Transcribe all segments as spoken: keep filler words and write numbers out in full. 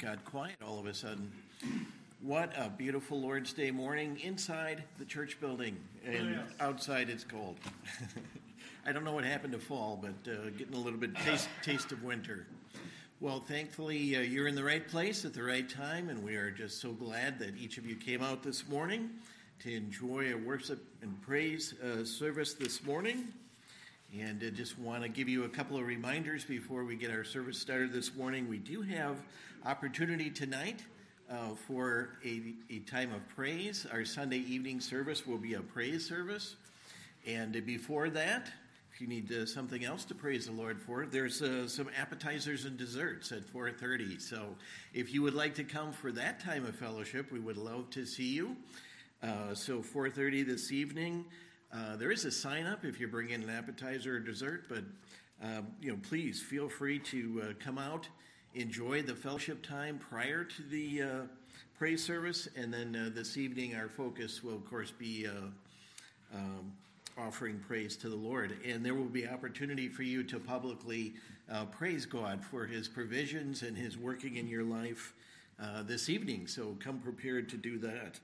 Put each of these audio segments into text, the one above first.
got quiet all of a sudden. What a beautiful Lord's Day morning inside the church building, and oh, yes. Outside it's cold. I don't know what happened to fall, but uh, getting a little bit taste, taste of winter. Well, thankfully, uh, you're in the right place at the right time, and we are just so glad that each of you came out this morning to enjoy a worship and praise uh, service this morning. And I just want to give you a couple of reminders before we get our service started this morning. We do have opportunity tonight uh, for a, a time of praise. Our Sunday evening service will be a praise service. And before that, if you need uh, something else to praise the Lord for, there's uh, some appetizers and desserts at four thirty. So if you would like to come for that time of fellowship, we would love to see you. Uh, so four thirty this evening. Uh, there is a sign up if you're bringing an appetizer or dessert, but um, you know, please feel free to uh, come out, enjoy the fellowship time prior to the uh, praise service, and then uh, this evening our focus will, of course, be uh, um, offering praise to the Lord. And there will be opportunity for you to publicly uh, praise God for His provisions and His working in your life uh, this evening. So come prepared to do that.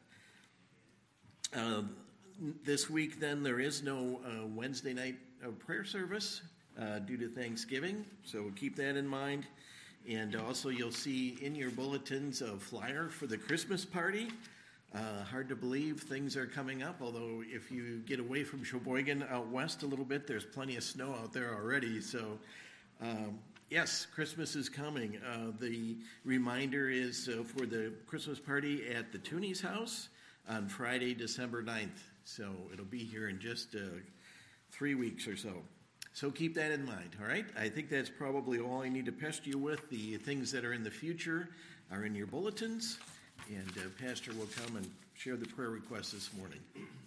Uh, This week, then, there is no uh, Wednesday night uh, prayer service uh, due to Thanksgiving, so keep that in mind. And also, you'll see in your bulletins a flyer for the Christmas party. Uh, hard to believe things are coming up, although if you get away from Sheboygan out west a little bit, there's plenty of snow out there already. So, um, yes, Christmas is coming. Uh, the reminder is uh, for the Christmas party at the Tooney's house on Friday, December ninth. So it'll be here in just uh, three weeks or so. So keep that in mind, all right? I think that's probably all I need to pester you with. The things that are in the future are in your bulletins, and uh, Pastor will come and share the prayer requests this morning.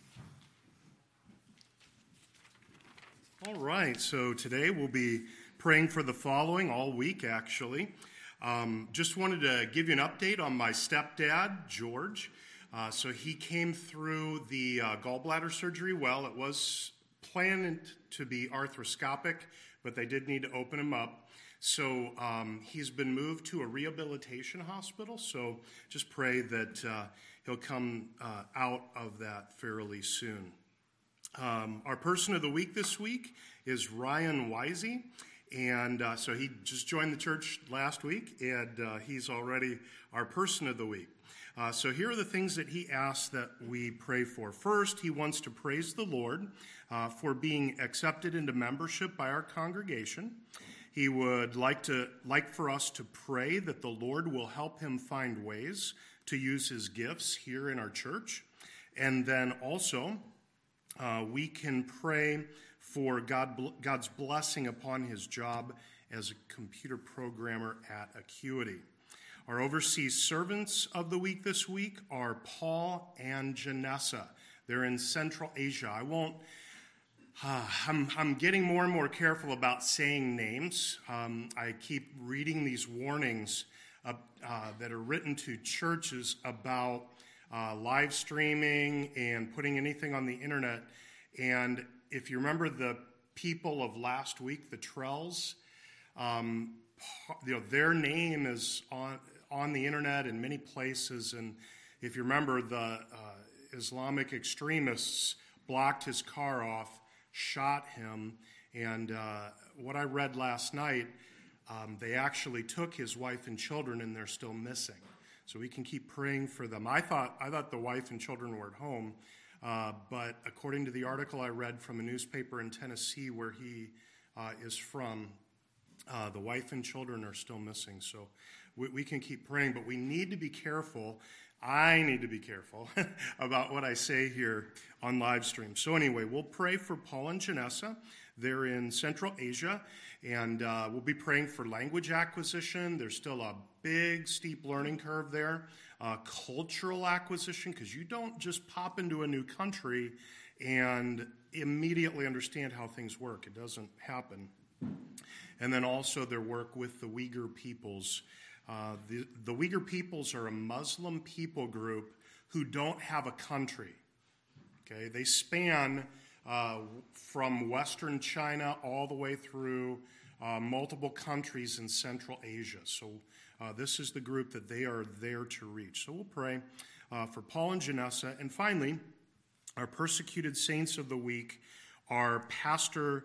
All right, so today we'll be praying for the following all week, actually. Um, just wanted to give you an update on my stepdad, George. Uh, so he came through the uh, gallbladder surgery well. It was planned to be arthroscopic, but they did need to open him up. So um, he's been moved to a rehabilitation hospital. So just pray that uh, he'll come uh, out of that fairly soon. Um, our person of the week this week is Ryan Wisey. And uh, so he just joined the church last week, and uh, he's already our person of the week. Uh, so here are the things that he asks that we pray for. First, he wants to praise the Lord uh, for being accepted into membership by our congregation. He would like to like for us to pray that the Lord will help him find ways to use his gifts here in our church. And then also, uh, we can pray for God, God's blessing upon his job as a computer programmer at Acuity. Our overseas servants of the week this week are Paul and Janessa. They're in Central Asia. I won't, uh, I'm, I'm getting more and more careful about saying names. Um, I keep reading these warnings uh, uh, that are written to churches about uh, live streaming and putting anything on the internet. And if you remember the people of last week, the Trells, um, you know, their name is on on the internet in many places, and if you remember, the uh, Islamic extremists blocked his car off, shot him, and uh, what I read last night, um, they actually took his wife and children, and they're still missing. So we can keep praying for them. I thought I thought the wife and children were at home, uh, but according to the article I read from a newspaper in Tennessee where he uh, is from, Uh, the wife and children are still missing, so we, we can keep praying, but we need to be careful. I need to be careful about what I say here on live stream. So anyway, we'll pray for Paul and Janessa. They're in Central Asia, and uh, we'll be praying for language acquisition. There's still a big, steep learning curve there. Uh, cultural acquisition, because you don't just pop into a new country and immediately understand how things work. It doesn't happen. And then also their work with the Uyghur peoples. Uh, the, the Uyghur peoples are a Muslim people group who don't have a country. Okay, they span uh, from Western China all the way through uh, multiple countries in Central Asia. So uh, this is the group that they are there to reach. So we'll pray uh, for Paul and Janessa. And finally, our persecuted saints of the week are Pastor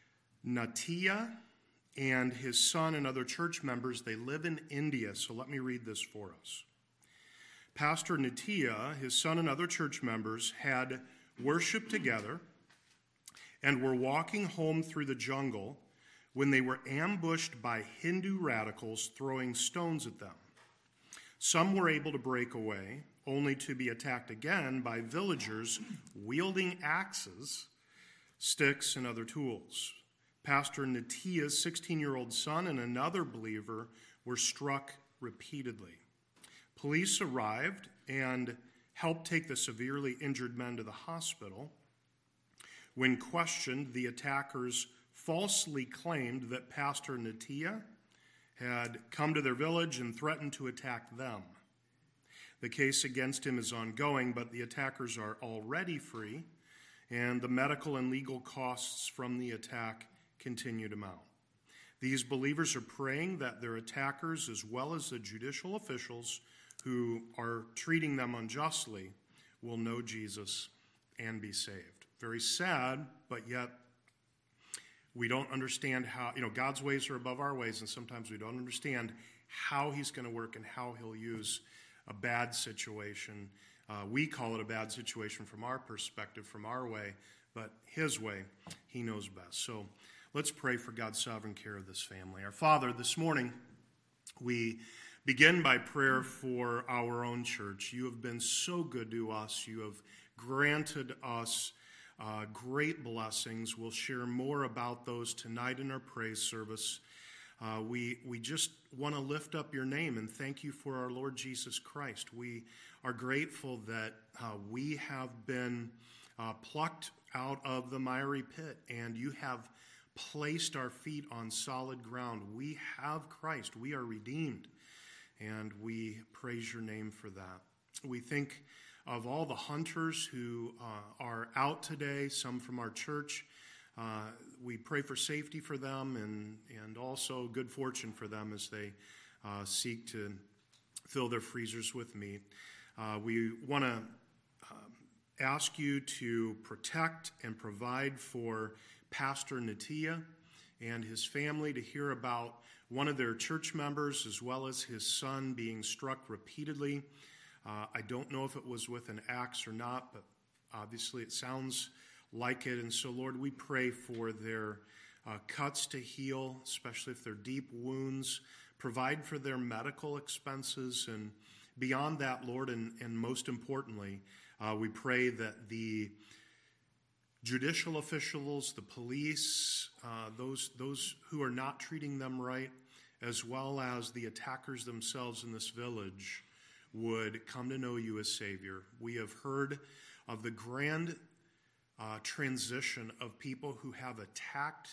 Natya and his son and other church members. They live in India, so let me read this for us. Pastor Natya, his son and other church members had worshiped together and were walking home through the jungle when they were ambushed by Hindu radicals throwing stones at them. Some were able to break away, only to be attacked again by villagers wielding axes, sticks, and other tools. Pastor Natya's sixteen-year-old son and another believer were struck repeatedly. Police arrived and helped take the severely injured men to the hospital. When questioned, the attackers falsely claimed that Pastor Natya had come to their village and threatened to attack them. The case against him is ongoing, but the attackers are already free, and the medical and legal costs from the attack continue to mount. These believers are praying that their attackers, as well as the judicial officials who are treating them unjustly, will know Jesus and be saved. Very sad, but yet we don't understand how, you know, God's ways are above our ways, and sometimes we don't understand how he's going to work and how he'll use a bad situation. Uh, we call it a bad situation from our perspective, from our way, but his way, he knows best. So let's pray for God's sovereign care of this family. Our Father, this morning we begin by prayer for our own church. You have been so good to us. You have granted us uh, great blessings. We'll share more about those tonight in our praise service. Uh, we we just want to lift up your name and thank you for our Lord Jesus Christ. We are grateful that uh, we have been uh, plucked out of the miry pit, and you have placed our feet on solid ground. We have Christ. We are redeemed, and we praise your name for that. We think of all the hunters who uh, are out today, some from our church. Uh, we pray for safety for them and, and also good fortune for them as they uh, seek to fill their freezers with meat. Uh, we want to um, ask you to protect and provide for Pastor Natya and his family, to hear about one of their church members as well as his son being struck repeatedly. Uh, I don't know if it was with an axe or not, but obviously it sounds like it. And so, Lord, we pray for their uh, cuts to heal, especially if they're deep wounds. Provide for their medical expenses. And beyond that, Lord, and, and most importantly, uh, we pray that the judicial officials, the police, uh, those, those who are not treating them right, as well as the attackers themselves in this village, would come to know you as Savior. We have heard of the grand uh, transition of people who have attacked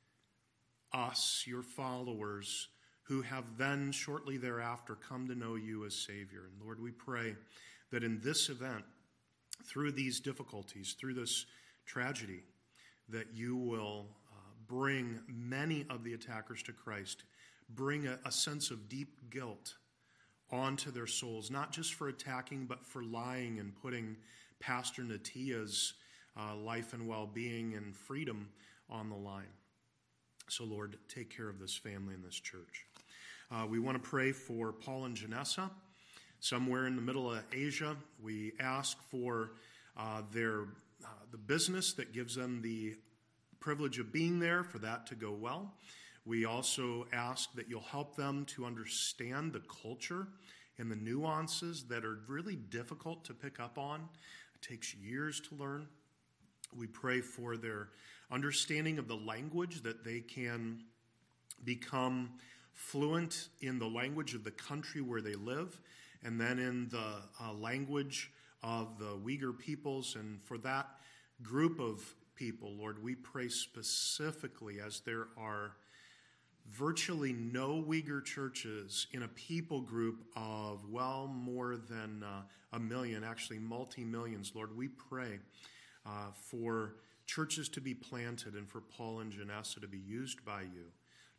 us, your followers, who have then shortly thereafter come to know you as Savior. And Lord, we pray that in this event, through these difficulties, through this tragedy, that you will uh, bring many of the attackers to Christ, bring a, a sense of deep guilt onto their souls, not just for attacking, but for lying and putting Pastor Natya's uh, life and well-being and freedom on the line. So, Lord, take care of this family and this church. Uh, we want to pray for Paul and Janessa, somewhere in the middle of Asia. We ask for uh, their uh, the business that gives them the privilege of being there, for that to go well. We also ask that you'll help them to understand the culture and the nuances that are really difficult to pick up on. It takes years to learn. We pray for their understanding of the language, that they can become fluent in the language of the country where they live, and then in the uh, language of the Uyghur peoples. And for that group of people, Lord, we pray specifically, as there are virtually no Uyghur churches in a people group of well more than uh, a million, actually multi-millions. Lord, we pray uh, for churches to be planted and for Paul and Janessa to be used by you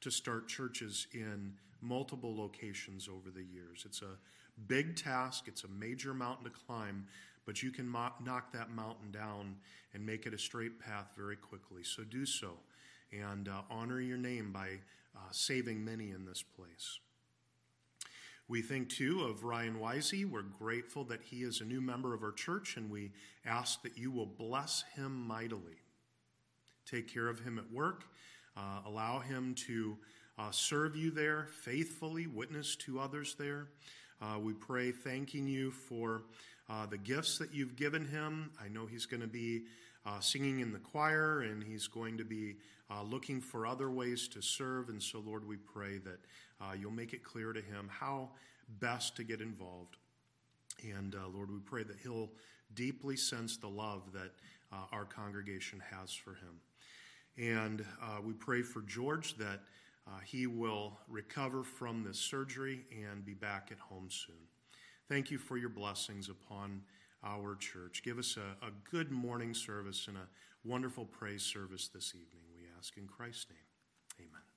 to start churches in multiple locations over the years. It's a big task. It's a major mountain to climb, but you can mo- knock that mountain down and make it a straight path very quickly. So do so, and uh, honor your name by uh, saving many in this place. We think, too, of Ryan Wisey. We're grateful that he is a new member of our church, and we ask that you will bless him mightily. Take care of him at work. Uh, allow him to uh, serve you there faithfully, witness to others there. Uh, we pray thanking you for uh, the gifts that you've given him. I know he's going to be uh, singing in the choir, and he's going to be uh, looking for other ways to serve. And so, Lord, we pray that uh, you'll make it clear to him how best to get involved. And, uh, Lord, we pray that he'll deeply sense the love that uh, our congregation has for him. And uh, we pray for George that uh, he will recover from this surgery and be back at home soon. Thank you for your blessings upon our church. Give us a, a good morning service and a wonderful praise service this evening, we ask in Christ's name. Amen.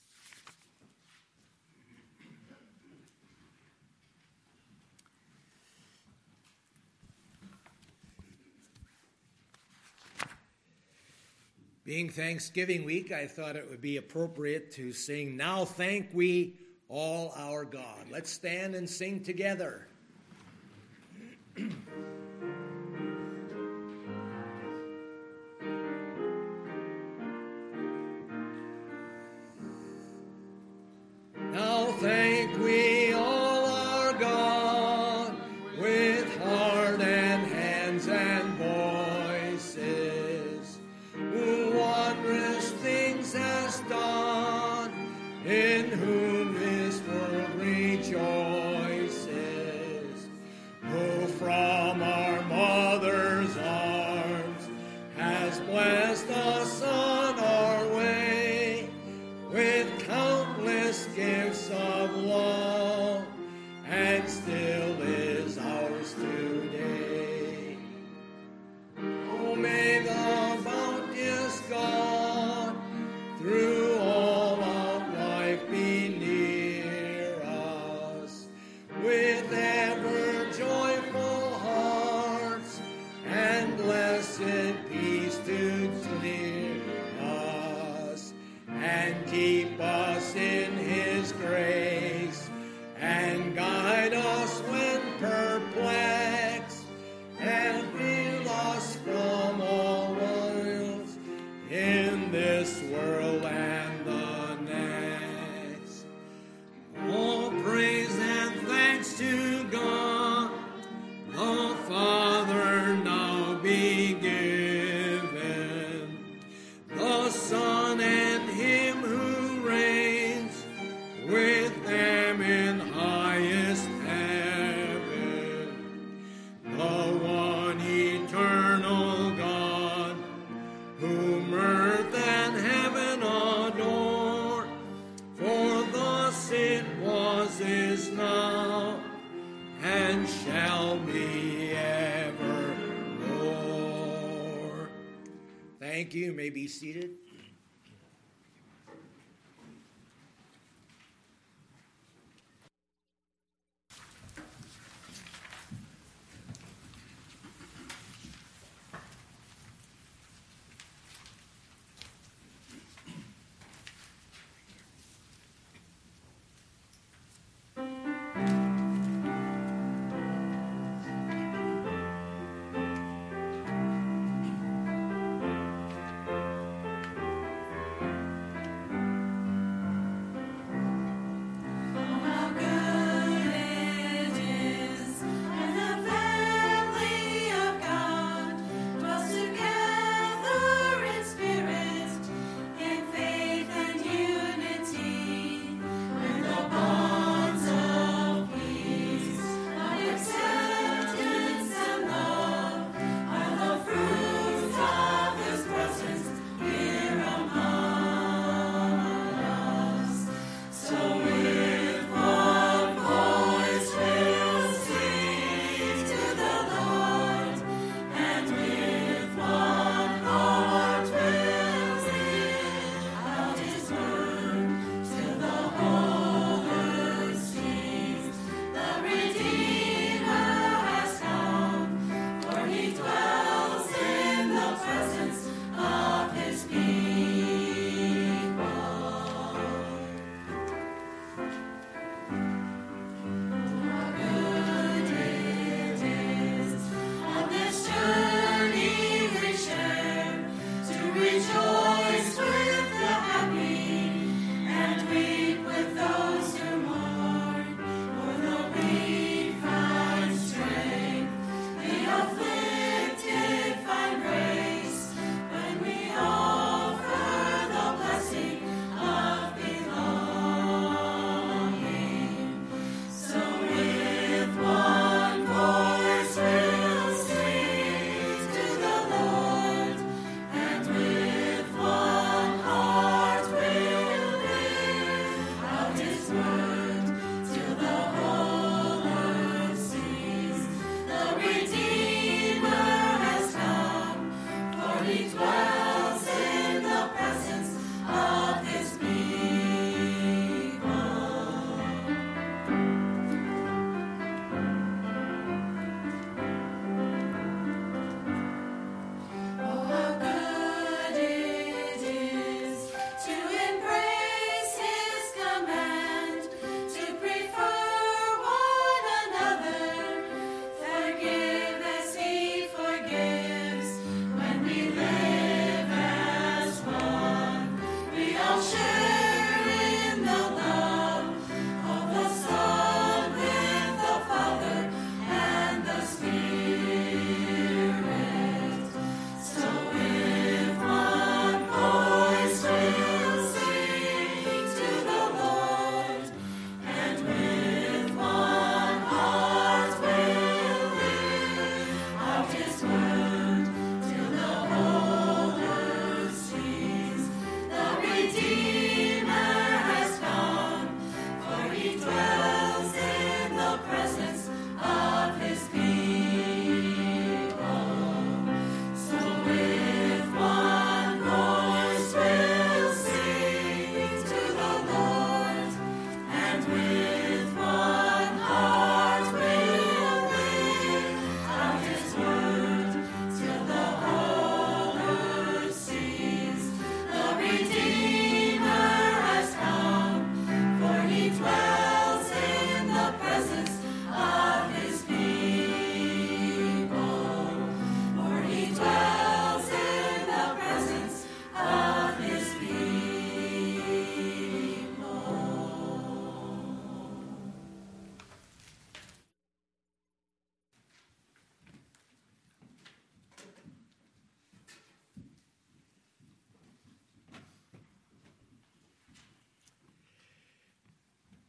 Being Thanksgiving week, I thought it would be appropriate to sing "Now Thank We All Our God." Let's stand and sing together. Now thank we all our God with heart and hands and voices, who wondrous things has done, in whom this world rejoices, who from our mother's arms has blessed us on our way with countless gifts of love, and still is ours today. Oh, may the bounteous God through all of life be near us, with ever joyful hearts and blessed peace to clear us, and keep us in his grace, and guide us when perplexed, and heal us from all wiles in this world and the next. All praise and thanks to God, the Father, now be given, the Son and him who reigns with them in highest heaven, the one eternal God, whom earth and heaven adore, for thus it was, is now, and shall be evermore. Thank you. You may be seated.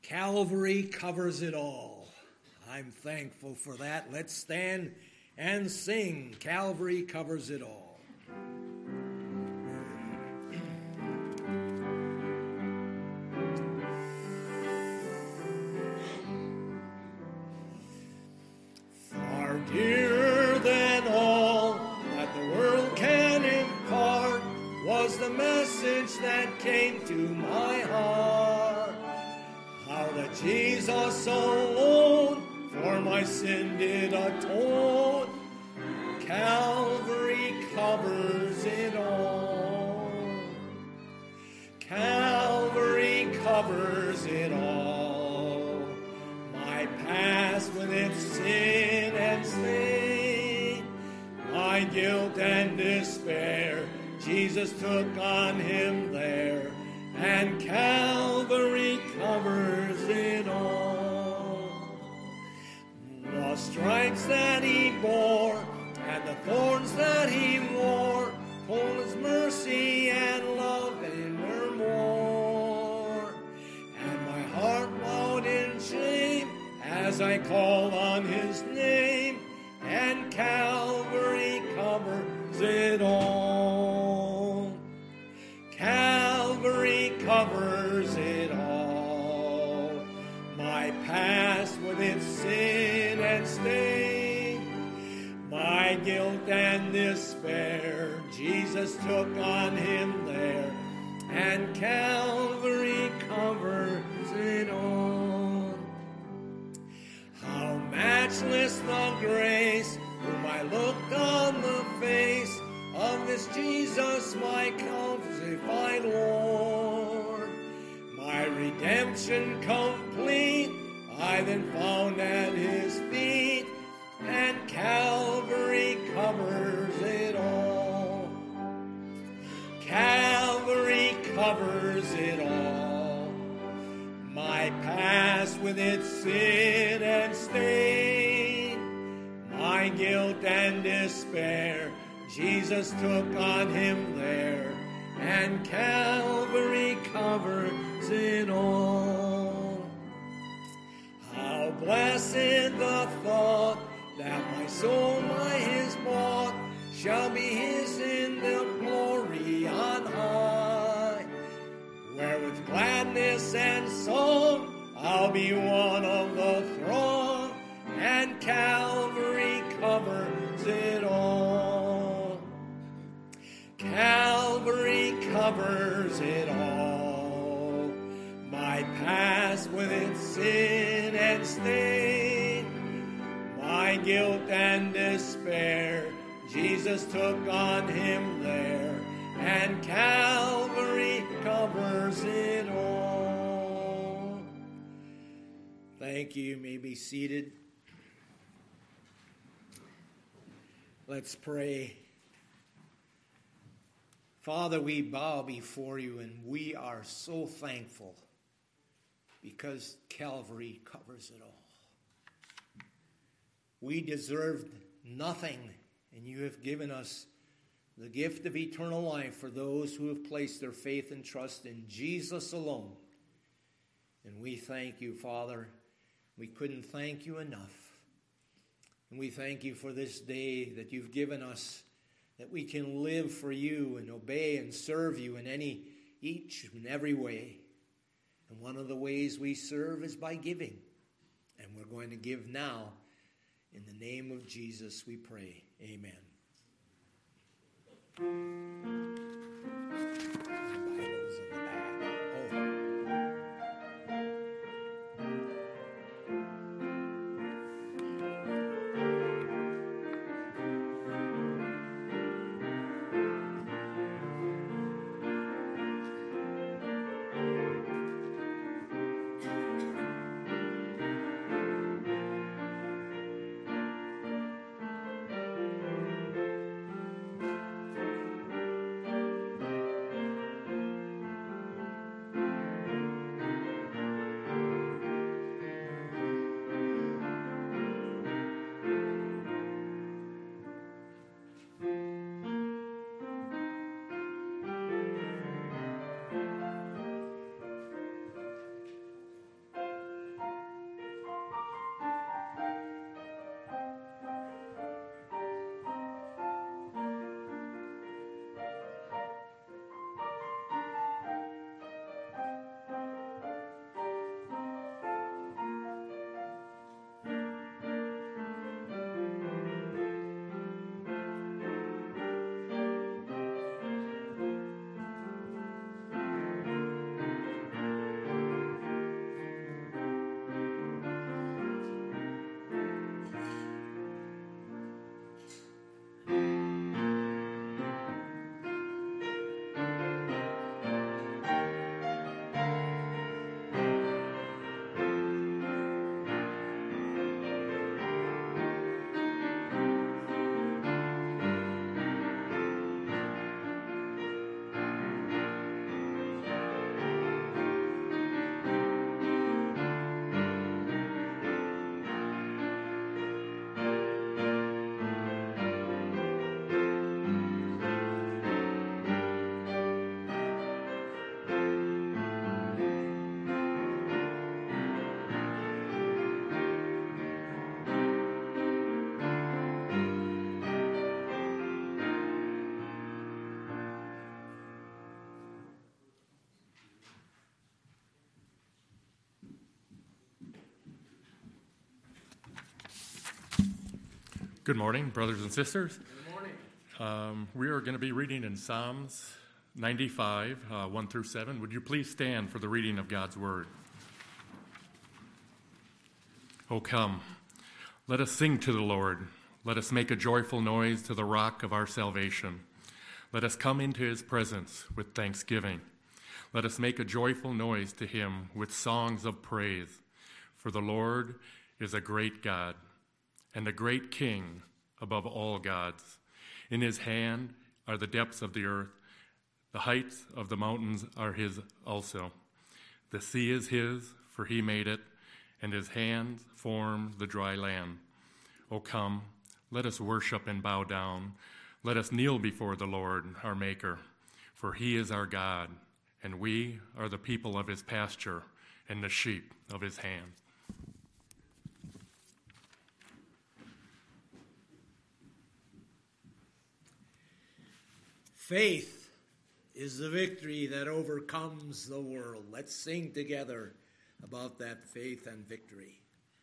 Calvary covers it all. I'm thankful for that. Let's stand and sing. Calvary covers it all. Far dearer than all that the world can impart was the message that came to my heart. How that Jesus alone for my sin did atone. Calvary covers it all. Calvary covers it all. My past with its sin and stain, my guilt and despair, Jesus took on him there, and Calvary covers it all. The stripes that he bore and the thorns that he wore told his mercy and love evermore. And my heart bowed in shame as I called on his name, and Calvary covers it all. Calvary covers it all. My past with its sin and stain, my guilt and despair, Jesus took on him there, and Calvary covers it all. How matchless the grace, whom I looked on the face of this Jesus, my crucified Lord. My redemption complete, I then found at his feet, and Calvary covers it all. Calvary covers it all. My past with its sin and stain, my guilt and despair, Jesus took on him there, and Calvary covers it all. How blessed the thought that my soul by his bought shall be his in the glory on high, where with gladness and song I'll be one of the throng, and Calvary covers it all. Calvary covers it all. My past with its sin and stain, my guilt and despair, Jesus took on him there, and Calvary covers it all. Thank you. You may be seated. Let's pray. Father, we bow before you, and we are so thankful because Calvary covers it all. We deserved nothing, and you have given us the gift of eternal life for those who have placed their faith and trust in Jesus alone. And we thank you, Father. We couldn't thank you enough. And we thank you for this day that you've given us, that we can live for you and obey and serve you in any, each and every way. And one of the ways we serve is by giving. And we're going to give now. In the name of Jesus we pray. Amen. Bibles in the back. Oh. Good morning, brothers and sisters. Good morning. Um, we are going to be reading in Psalms ninety-five, uh, one through seven. Would you please stand for the reading of God's word? Oh, come, let us sing to the Lord. Let us make a joyful noise to the rock of our salvation. Let us come into his presence with thanksgiving. Let us make a joyful noise to him with songs of praise. For the Lord is a great God and a great King above all gods. In his hand are the depths of the earth. The heights of the mountains are his also. The sea is his, for he made it, and his hands formed the dry land. O come, let us worship and bow down. Let us kneel before the Lord, our Maker. For he is our God, and we are the people of his pasture and the sheep of his hand. Faith is the victory that overcomes the world. Let's sing together about that faith and victory.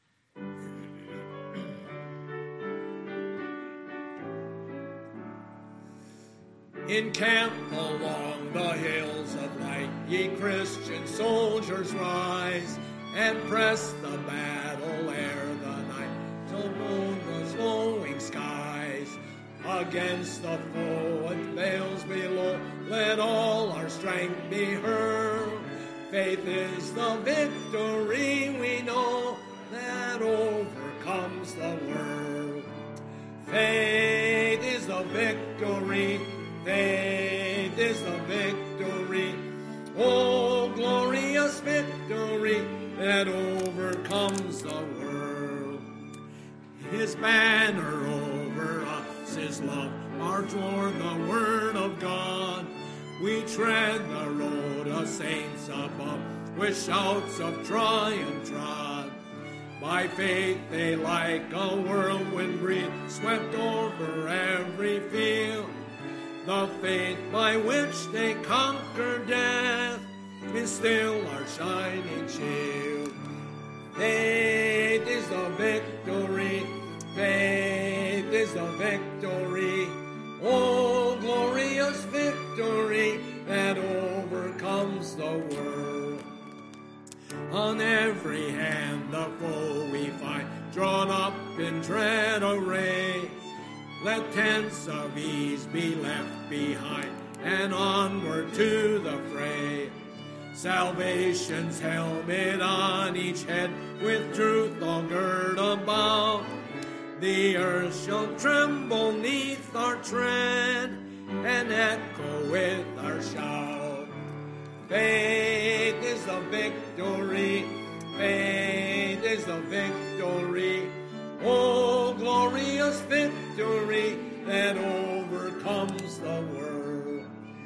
Encamp along the hills of light, ye Christian soldiers rise, and press the battle ere the night, till moon the glowing skies. Against the foe and veils below, let all our strength be hurled. Faith is the victory we know that overcomes the world. Faith is the victory, faith is the victory. Oh, glorious victory that overcomes the world. His banner over us is love, march toward the word of God. We tread the road of saints above, with shouts of triumph trod. By faith they like a whirlwind breeze, swept over every field. The faith by which they conquer death is still our shining shield. Faith is the victory, faith is the victory. Oh, glorious victory that overcomes the world. On every hand the foe we find, drawn up in dread array. Let tents of ease be left behind, and onward to the fray. Salvation's helmet on each head, with truth all girt about. The earth shall tremble neath our tread, and echo with our shout. Faith is the victory, faith is the victory. Oh, glorious victory that overcomes the world.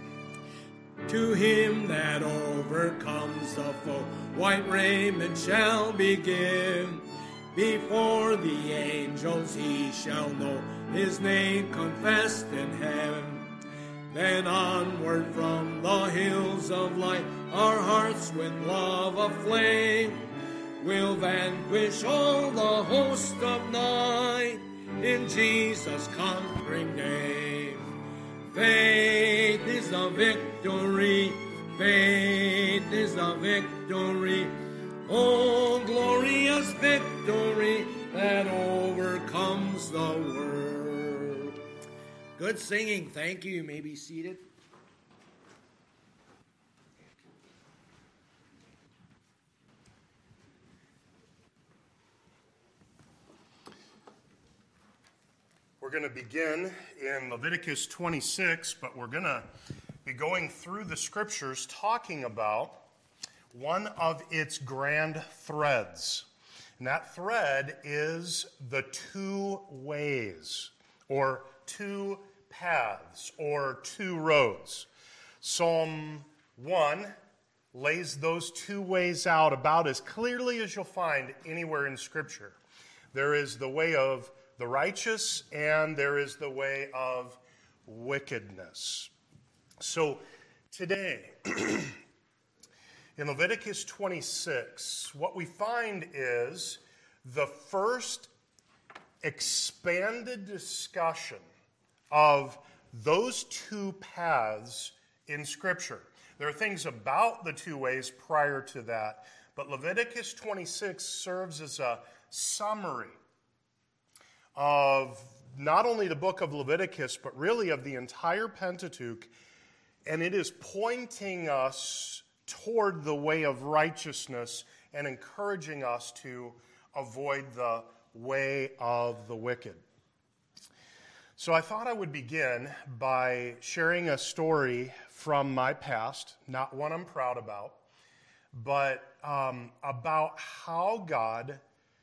To him that overcomes the foe, white raiment shall be given. Before the angels he shall know his name confessed in heaven. Then onward from the hills of light, our hearts with love aflame, will vanquish all the host of night in Jesus' conquering name. Faith is the victory, faith is the victory. Oh, glorious victory that overcomes the world. Good singing. Thank you. You may be seated. We're going to begin in Leviticus twenty-six, but we're going to be going through the scriptures talking about one of its grand threads. And that thread is the two ways, or two paths, or two roads. Psalm one lays those two ways out about as clearly as you'll find anywhere in Scripture. There is the way of the righteous, and there is the way of wickedness. So today, in Leviticus twenty-six, what we find is the first expanded discussion of those two paths in Scripture. There are things about the two ways prior to that, but Leviticus twenty-six serves as a summary of not only the book of Leviticus, but really of the entire Pentateuch, and it is pointing us toward the way of righteousness and encouraging us to avoid the way of the wicked. So I thought I would begin by sharing a story from my past, not one I'm proud about, but um, about how God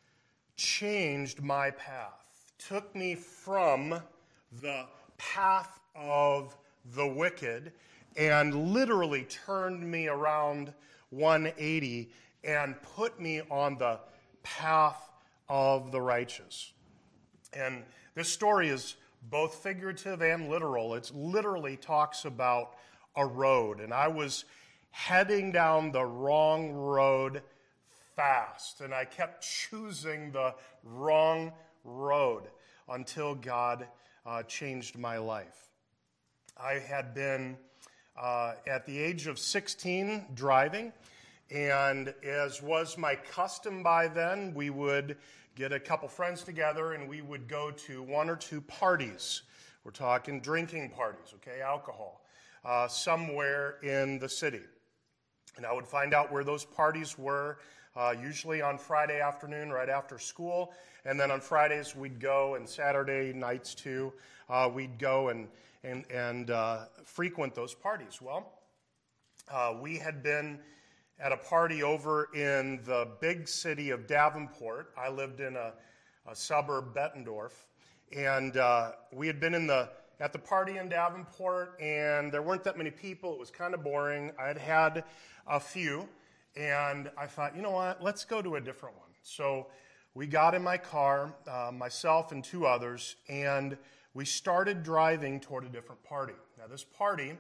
changed my path, took me from the path of the wicked and literally turned me around one eighty and put me on the path of the righteous. And this story is both figurative and literal. It literally talks about a road, and I was heading down the wrong road fast, and I kept choosing the wrong road until God uh, changed my life. I had been, uh, at the age of sixteen, driving, and as was my custom by then, we would get a couple friends together and we would go to one or two parties. We're talking drinking parties, okay, alcohol, uh, somewhere in the city. And I would find out where those parties were, uh, usually on Friday afternoon right after school. And then on Fridays we'd go, and Saturday nights too, uh, we'd go and, and, and uh, frequent those parties. Well, uh, we had been at a party over in the big city of Davenport. I lived in a, a suburb, Bettendorf, and uh, we had been in the at the party in Davenport, and there weren't that many people. It was kind of boring. I had had a few, and I thought, you know what, let's go to a different one. So we got in my car, uh, myself and two others, and we started driving toward a different party. Now, this party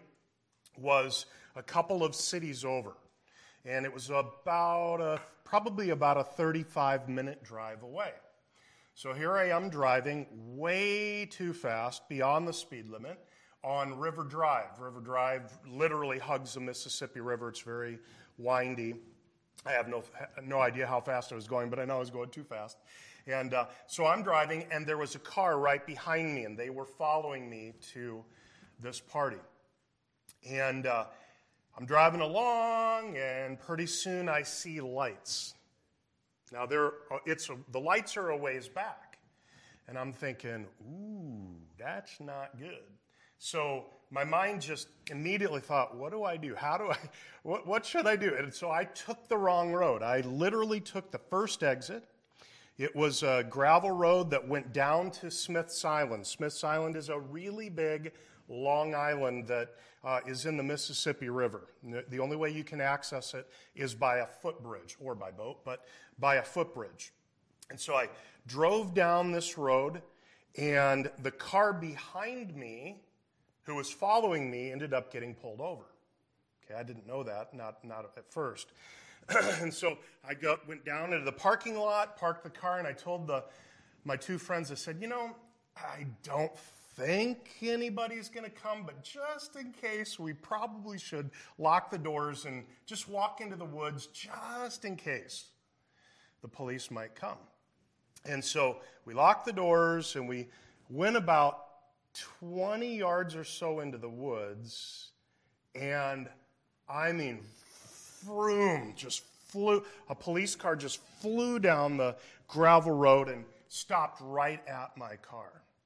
was a couple of cities over. And it was about a, probably about a thirty-five minute drive away. So here I am driving way too fast, beyond the speed limit, on River Drive. River Drive literally hugs the Mississippi River. It's very windy. I have no no idea how fast I was going, but I know I was going too fast. And uh, so I'm driving, and there was a car right behind me, and they were following me to this party. And uh, I'm driving along, and pretty soon I see lights. Now, there, it's a, the lights are a ways back, and I'm thinking, ooh, that's not good. So my mind just immediately thought, what do I do? How do I, what, what should I do? And so I took the wrong road. I literally took the first exit. It was a gravel road that went down to Smith's Island. Smith's Island is a really big Long Island that uh, is in the Mississippi River. The only way you can access it is by a footbridge, or by boat, but by a footbridge. And so I drove down this road, and the car behind me, who was following me, ended up getting pulled over. Okay, I didn't know that, not, not at first. And so I got, went down into the parking lot, parked the car, and I told the, my two friends, I said, you know, I don't think anybody's going to come, but just in case, we probably should lock the doors and just walk into the woods just in case the police might come. And so we locked the doors, and we went about twenty yards or so into the woods, and I mean, vroom, just flew, a police car just flew down the gravel road and stopped right at my car.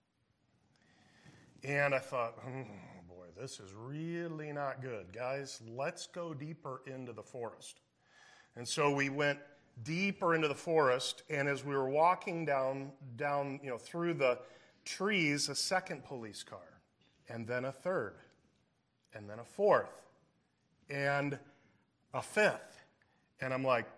And I thought, oh boy, this is really not good. Guys, let's go deeper into the forest. And so we went deeper into the forest, and as we were walking down, down, you know, through the trees, a second police car, and then a third, and then a fourth, and a fifth. And I'm like,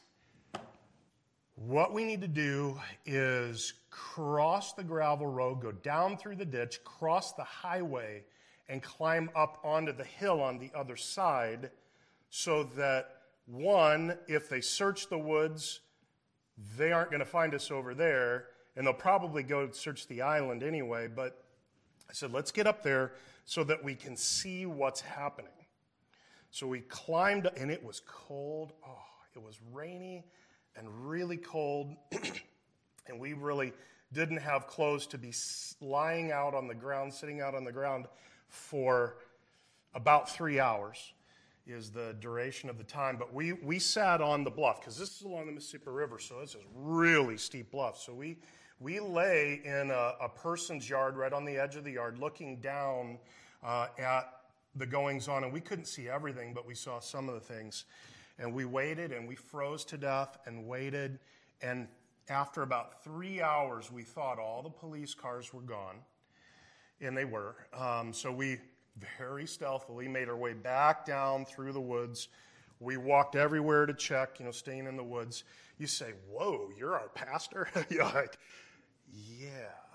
what we need to do is cross the gravel road, go down through the ditch, cross the highway, and climb up onto the hill on the other side so that, one, if they search the woods, they aren't going to find us over there, and they'll probably go search the island anyway, but I said, let's get up there so that we can see what's happening. So we climbed, and it was cold. Oh, it was rainy and really cold, and we really didn't have clothes to be lying out on the ground, sitting out on the ground for about three hours is the duration of the time. But we, we sat on the bluff, because this is along the Mississippi River, so this is really steep bluff. So we, we lay in a, a person's yard right on the edge of the yard looking down uh, at the goings-on, and we couldn't see everything, but we saw some of the things. And we waited, and we froze to death and waited, and after about three hours, we thought all the police cars were gone, and they were. Um, so we very stealthily made our way back down through the woods. We walked everywhere to check, you know, staying in the woods. You say, whoa, you're our pastor? You're like, yeah,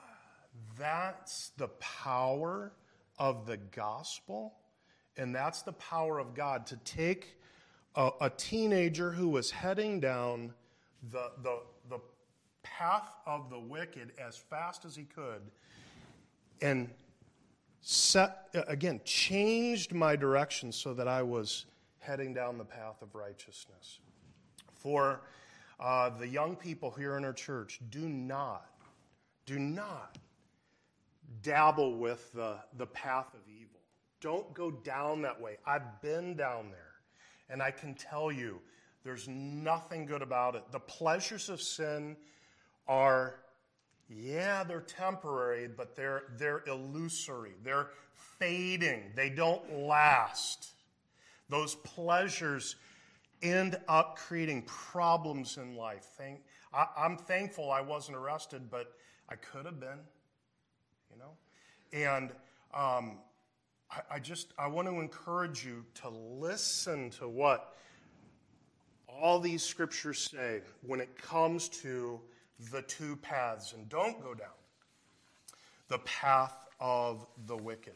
that's the power of the gospel, and that's the power of God to take a, a teenager who was heading down the, the, the path of the wicked as fast as he could, and set, again, changed my direction so that I was heading down the path of righteousness. For uh, the young people here in our church, do not, do not dabble with the, the path of evil. Don't go down that way. I've been down there, and I can tell you there's nothing good about it. The pleasures of sin are, yeah, they're temporary, but they're they're illusory. They're fading. They don't last. Those pleasures end up creating problems in life. Thank, I, I'm thankful I wasn't arrested, but I could have been, you know. And um, I, I just I want to encourage you to listen to what all these scriptures say when it comes to the two paths, and don't go down the path of the wicked.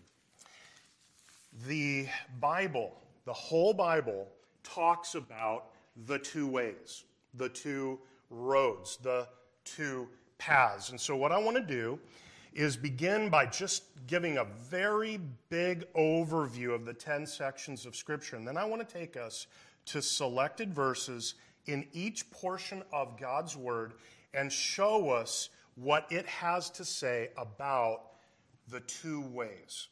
The Bible, the whole Bible, talks about the two ways, the two roads, the two paths. And so what I want to do is begin by just giving a very big overview of the ten sections of Scripture, and then I want to take us to selected verses in each portion of God's Word and show us what it has to say about the two ways.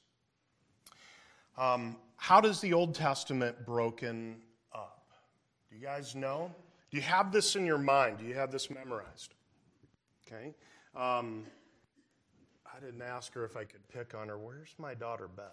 Um, how does the Old Testament broken up? Do you guys know? Do you have this in your mind? Do you have this memorized? Okay. Um, I didn't ask her if I could pick on her. Where's my daughter Beth?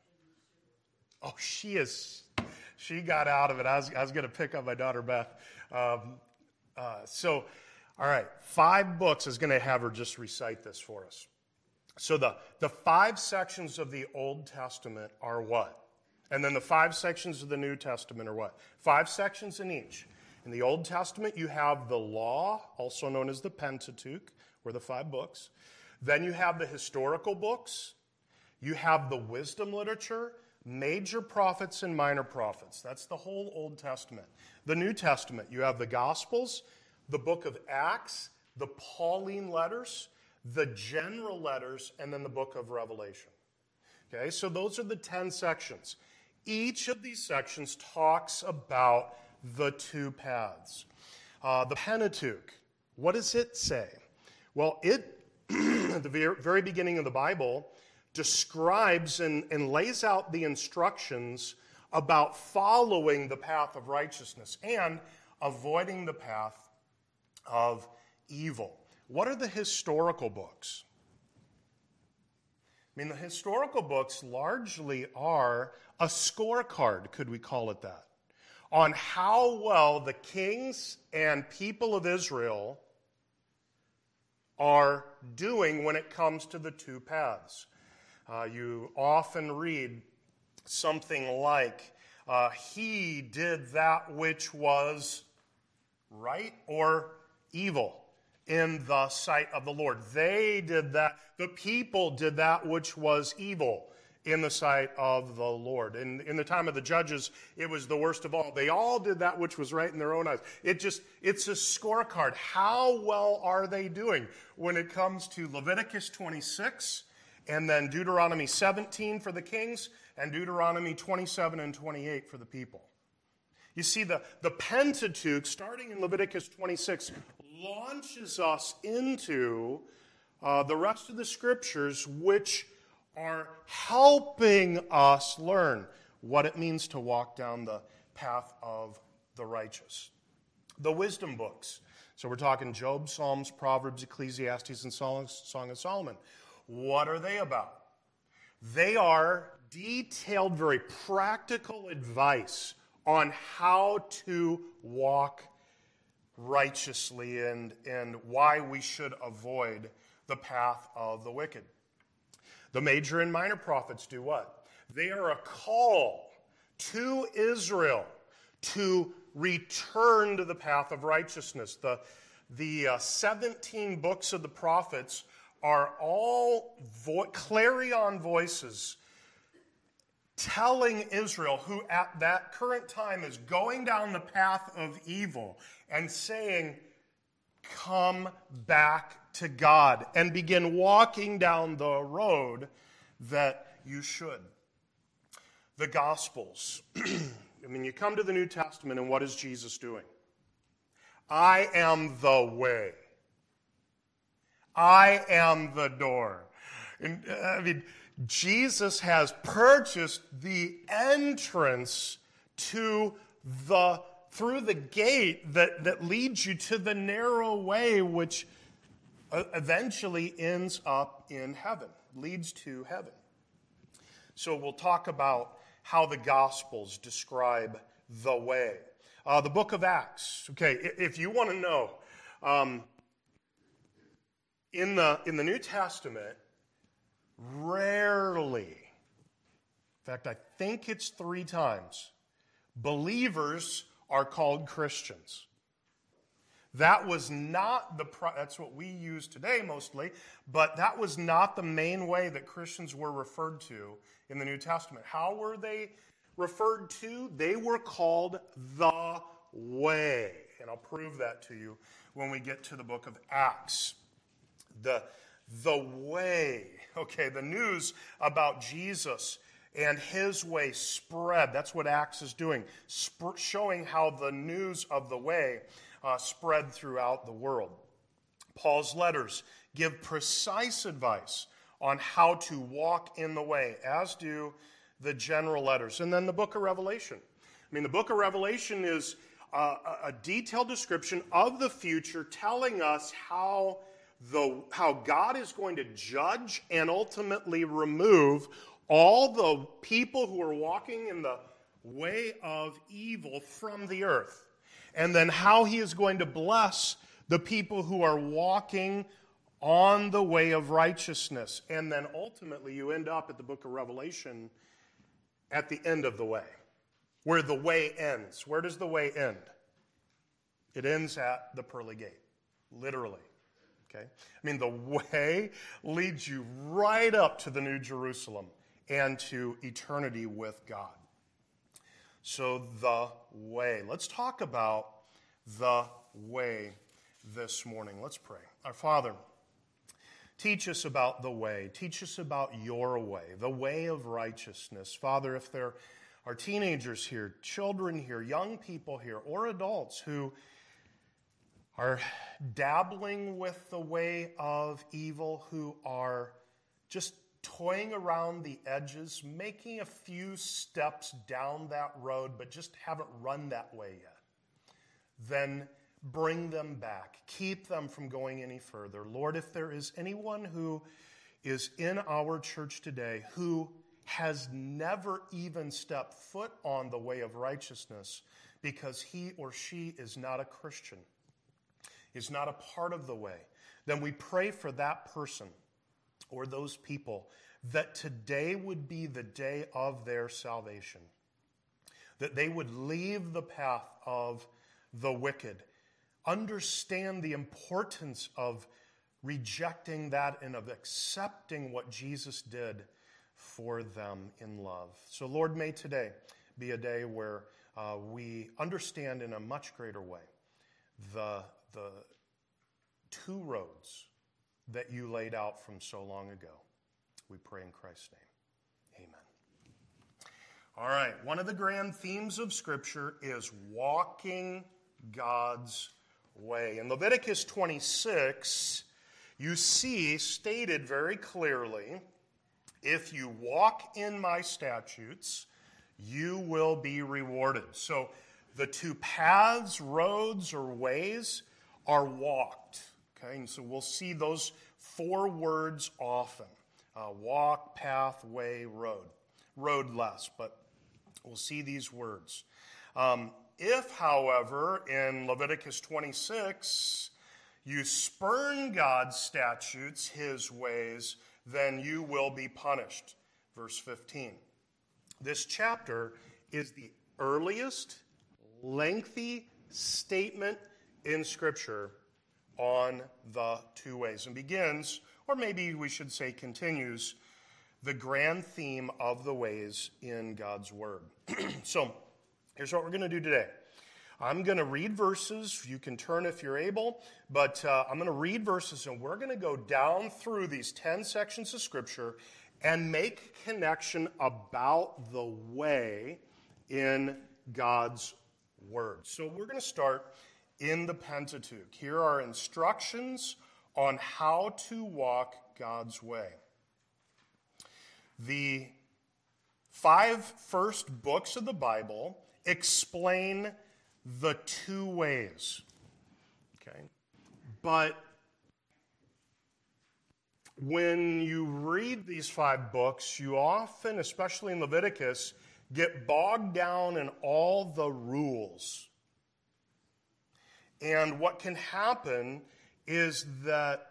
Oh, she is. She got out of it. I was, I was going to pick up my daughter Beth. Um, uh, so, all right, five books is going to have her just recite this for us. So the, the five sections of the Old Testament are what? And then the five sections of the New Testament are what? Five sections in each. In the Old Testament, you have the law, also known as the Pentateuch, or the five books. Then you have the historical books. You have the wisdom literature, major prophets and minor prophets. That's the whole Old Testament. The New Testament, you have the Gospels, the book of Acts, the Pauline letters, the general letters, and then the book of Revelation. Okay, so those are the ten sections. Each of these sections talks about the two paths. Uh, the Pentateuch, what does it say? Well, it, at the very beginning of the Bible, describes and, and lays out the instructions about following the path of righteousness and avoiding the path of evil. What are the historical books? I mean, the historical books largely are a scorecard, could we call it that, on how well the kings and people of Israel are doing when it comes to the two paths. Uh, you often read something like, uh, he did that which was right or evil in the sight of the Lord. They did that. The people did that which was evil in the sight of the Lord. And in the time of the judges, it was the worst of all. They all did that which was right in their own eyes. It just, it's a scorecard. How well are they doing when it comes to Leviticus twenty-six, and then Deuteronomy seventeen for the kings, and Deuteronomy twenty-seven and twenty-eight for the people? You see, the, the Pentateuch, starting in Leviticus twenty-six, launches us into uh, the rest of the scriptures, which are helping us learn what it means to walk down the path of the righteous. The wisdom books. So we're talking Job, Psalms, Proverbs, Ecclesiastes, and Song of Solomon. What are they about? They are detailed, very practical advice on how to walk righteously and, and why we should avoid the path of the wicked. The major and minor prophets do what? They are a call to Israel to return to the path of righteousness. The, the uh, seventeen books of the prophets are all vo- clarion voices telling Israel, who at that current time is going down the path of evil, and saying, come back to God and begin walking down the road that you should. The Gospels. I mean, you come to the New Testament, and what is Jesus doing? I am the way. I am the door. And, uh, I mean, Jesus has purchased the entrance to the through the gate that, that leads you to the narrow way, which eventually ends up in heaven, leads to heaven. So we'll talk about how the Gospels describe the way. Uh, the book of Acts. Okay, if you want to know, um, in the in the New Testament, rarely, in fact, I think it's three times, believers are called Christians. That was not the, that's what we use today mostly, but that was not the main way that Christians were referred to in the New Testament. How were they referred to? They were called the way. And I'll prove that to you when we get to the book of Acts. The, the way, okay, the news about Jesus and his way spread. That's what Acts is doing, sp- showing how the news of the way Uh, spread throughout the world. Paul's letters give precise advice on how to walk in the way, as do the general letters. And then the book of Revelation. I mean, the book of Revelation is uh, a detailed description of the future, telling us how, the, how God is going to judge and ultimately remove all the people who are walking in the way of evil from the earth. And then how he is going to bless the people who are walking on the way of righteousness. And then ultimately you end up at the book of Revelation at the end of the way, where the way ends. Where does the way end? It ends at the pearly gate, literally. Okay? I mean, the way leads you right up to the New Jerusalem and to eternity with God. So the way. Let's talk about the way this morning. Let's pray. Our Father, teach us about the way. Teach us about your way, the way of righteousness. Father, if there are teenagers here, children here, young people here, or adults who are dabbling with the way of evil, who are just toying around the edges, making a few steps down that road, but just haven't run that way yet, then bring them back. Keep them from going any further. Lord, if there is anyone who is in our church today who has never even stepped foot on the way of righteousness because he or she is not a Christian, is not a part of the way, then we pray for that person or those people, that today would be the day of their salvation, that they would leave the path of the wicked, understand the importance of rejecting that and of accepting what Jesus did for them in love. So, Lord, may today be a day where uh, we understand in a much greater way the, the two roads that you laid out from so long ago. We pray in Christ's name. Amen. All right, one of the grand themes of Scripture is walking God's way. In Leviticus twenty-six, you see stated very clearly, if you walk in my statutes, you will be rewarded. So the two paths, roads, or ways are walked. Okay, and so we'll see those four words often. Uh, walk, path, way, road. Road less, but we'll see these words. Um, if, however, in Leviticus twenty-six, you spurn God's statutes, his ways, then you will be punished. Verse fifteen. This chapter is the earliest lengthy statement in Scripture on the two ways, and begins, or maybe we should say continues, the grand theme of the ways in God's Word. So, here's what we're going to do today. I'm going to read verses. You can turn if you're able, but uh, I'm going to read verses, and we're going to go down through these ten sections of Scripture and make connection about the way in God's Word. So we're going to start in the Pentateuch. Here are instructions on how to walk God's way. The five first books of the Bible explain the two ways. Okay? But when you read these five books, you often, especially in Leviticus, get bogged down in all the rules. And what can happen is that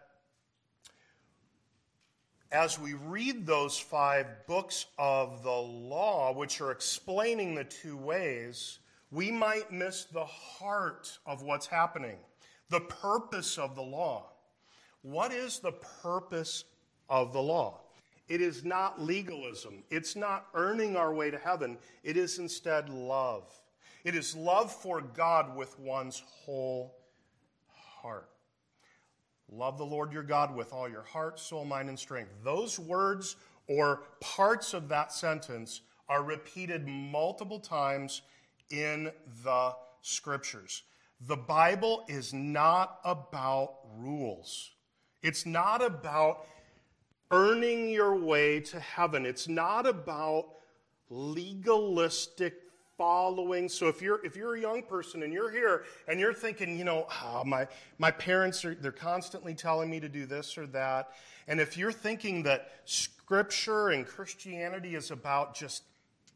as we read those five books of the law, which are explaining the two ways, we might miss the heart of what's happening, the purpose of the law. What is the purpose of the law? It is not legalism. It's not earning our way to heaven. It is instead love. It is love for God with one's whole heart. Love the Lord your God with all your heart, soul, mind, and strength. Those words or parts of that sentence are repeated multiple times in the Scriptures. The Bible is not about rules. It's not about earning your way to heaven. It's not about legalistic following. So if you're if you're a young person and you're here and you're thinking, you know, oh, my my parents are they're constantly telling me to do this or that, and if you're thinking that Scripture and Christianity is about just,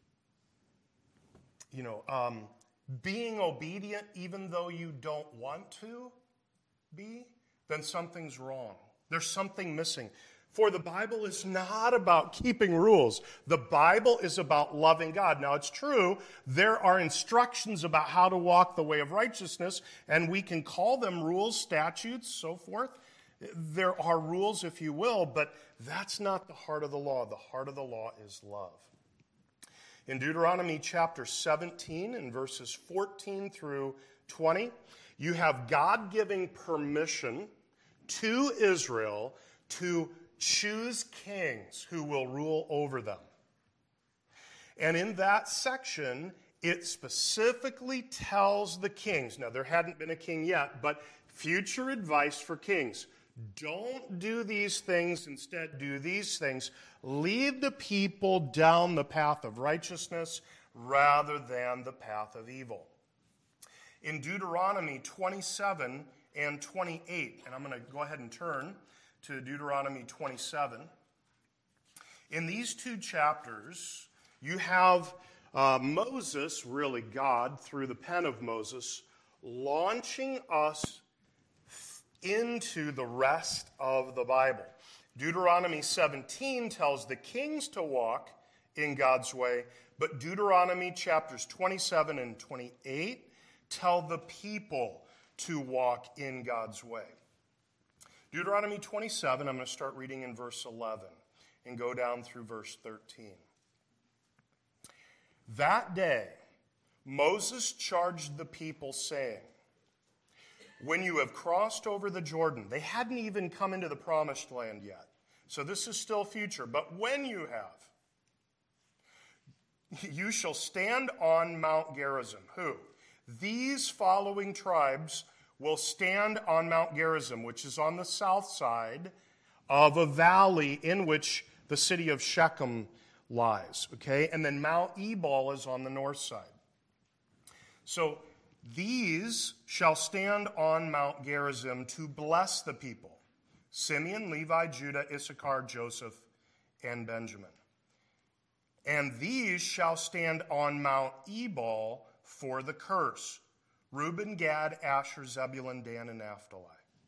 you know, um, being obedient even though you don't want to be, then something's wrong. There's something missing. For the Bible is not about keeping rules. The Bible is about loving God. Now, it's true, there are instructions about how to walk the way of righteousness, and we can call them rules, statutes, so forth. There are rules, if you will, but that's not the heart of the law. The heart of the law is love. In Deuteronomy chapter seventeen, in verses fourteen through twenty, you have God giving permission to Israel to choose kings who will rule over them. And in that section, it specifically tells the kings, now there hadn't been a king yet, but future advice for kings. Don't do these things, instead do these things. Lead the people down the path of righteousness rather than the path of evil. In Deuteronomy twenty-seven and twenty-eight, and I'm going to go ahead and turn to Deuteronomy twenty-seven. In these two chapters, you have uh, Moses, really God, through the pen of Moses, launching us into the rest of the Bible. Deuteronomy seventeen tells the kings to walk in God's way, but Deuteronomy chapters twenty-seven and twenty-eight tell the people to walk in God's way. Deuteronomy twenty-seven, I'm going to start reading in verse eleven. and go down through verse thirteen. That day, Moses charged the people, saying, when you have crossed over the Jordan, they hadn't even come into the promised land yet, so this is still future, but when you have, you shall stand on Mount Gerizim. Who? These following tribes will stand on Mount Gerizim, which is on the south side of a valley in which the city of Shechem lies. Okay? And then Mount Ebal is on the north side. So these shall stand on Mount Gerizim to bless the people: Simeon, Levi, Judah, Issachar, Joseph, and Benjamin. And these shall stand on Mount Ebal for the curse: Reuben, Gad, Asher, Zebulun, Dan, and Naphtali.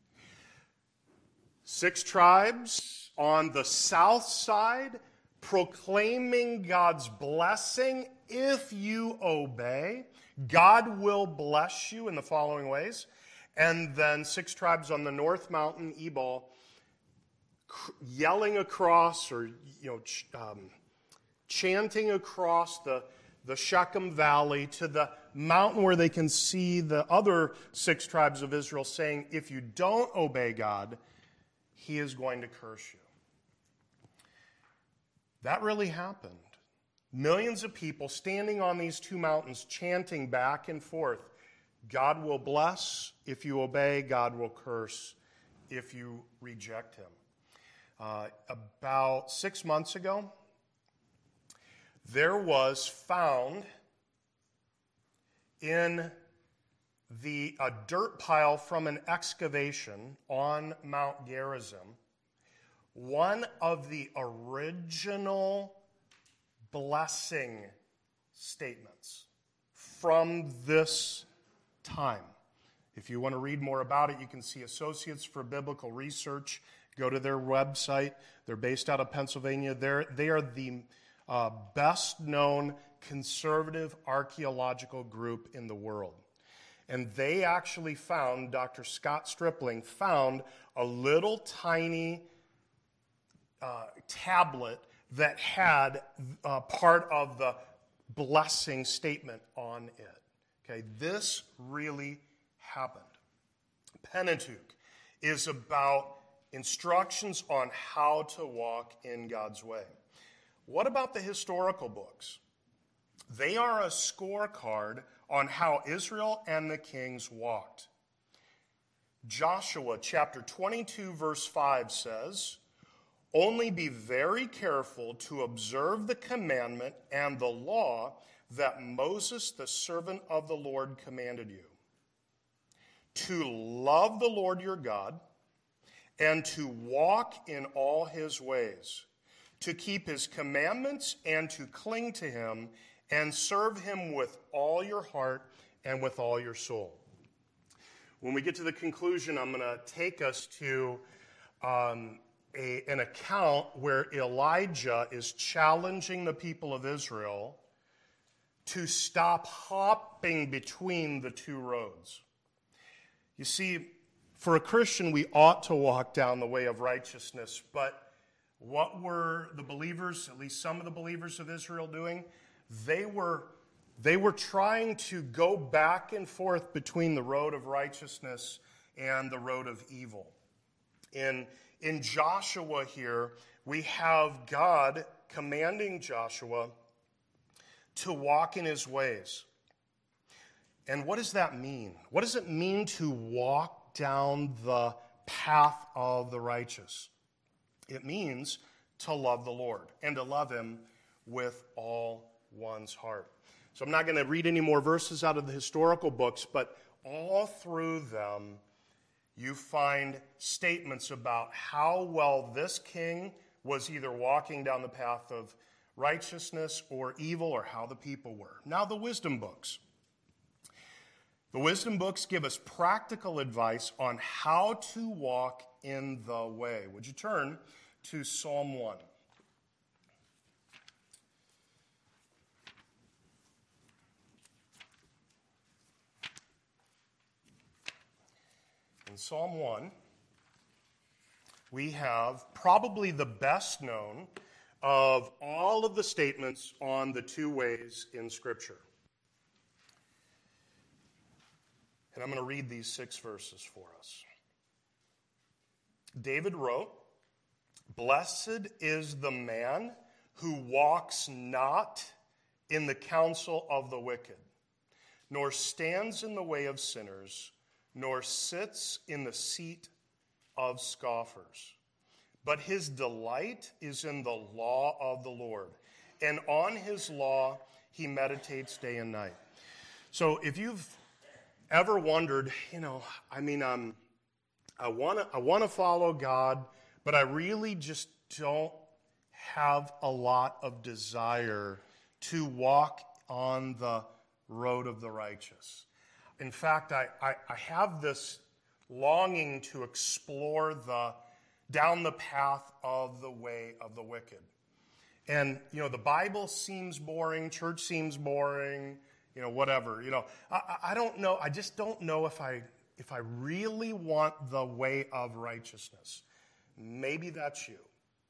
Six tribes on the south side proclaiming God's blessing. If you obey, God will bless you in the following ways. And then six tribes on the north mountain, Ebal, yelling across, or you know, ch- um, chanting across the, the Shechem Valley to the mountain where they can see the other six tribes of Israel, saying, if you don't obey God, he is going to curse you. That really happened. Millions of people standing on these two mountains chanting back and forth, God will bless if you obey, God will curse if you reject him. Uh, about six months ago, there was found in the a dirt pile from an excavation on Mount Gerizim one of the original blessing statements from this time. If you want to read more about it, you can see Associates for Biblical Research. Go to their website. They're based out of Pennsylvania. They're, they are the uh, best-known conservative archaeological group in the world. And they actually found, Doctor Scott Stripling found a little tiny uh, tablet that had uh, part of the blessing statement on it. Okay, this really happened. Pentateuch is about instructions on how to walk in God's way. What about the historical books? They are a scorecard on how Israel and the kings walked. Joshua chapter twenty-two verse five says, only be very careful to observe the commandment and the law that Moses, the servant of the Lord, commanded you. To love the Lord your God and to walk in all his ways, to keep his commandments and to cling to him and serve him with all your heart and with all your soul. When we get to the conclusion, I'm going to take us to um, A, an account where Elijah is challenging the people of Israel to stop hopping between the two roads. You see, for a Christian, we ought to walk down the way of righteousness, but what were the believers, at least some of the believers of Israel, doing? They were, they were trying to go back and forth between the road of righteousness and the road of evil. In In Joshua here, we have God commanding Joshua to walk in his ways. And what does that mean? What does it mean to walk down the path of the righteous? It means to love the Lord and to love him with all one's heart. So I'm not going to read any more verses out of the historical books, but all through them, you find statements about how well this king was either walking down the path of righteousness or evil, or how the people were. Now, the wisdom books. The wisdom books give us practical advice on how to walk in the way. Would you turn to Psalm one? In Psalm one, we have probably the best known of all of the statements on the two ways in Scripture. And I'm going to read these six verses for us. David wrote, "Blessed is the man who walks not in the counsel of the wicked, nor stands in the way of sinners, nor sits in the seat of scoffers. But his delight is in the law of the Lord, and on his law he meditates day and night." So if you've ever wondered, you know, I mean, um, I want to I want to follow God, but I really just don't have a lot of desire to walk on the road of the righteous. In fact, I, I, I have this longing to explore the down the path of the way of the wicked. And, you know, the Bible seems boring, church seems boring, you know, whatever. You know, I, I don't know, I just don't know if I if I really want the way of righteousness. Maybe that's you.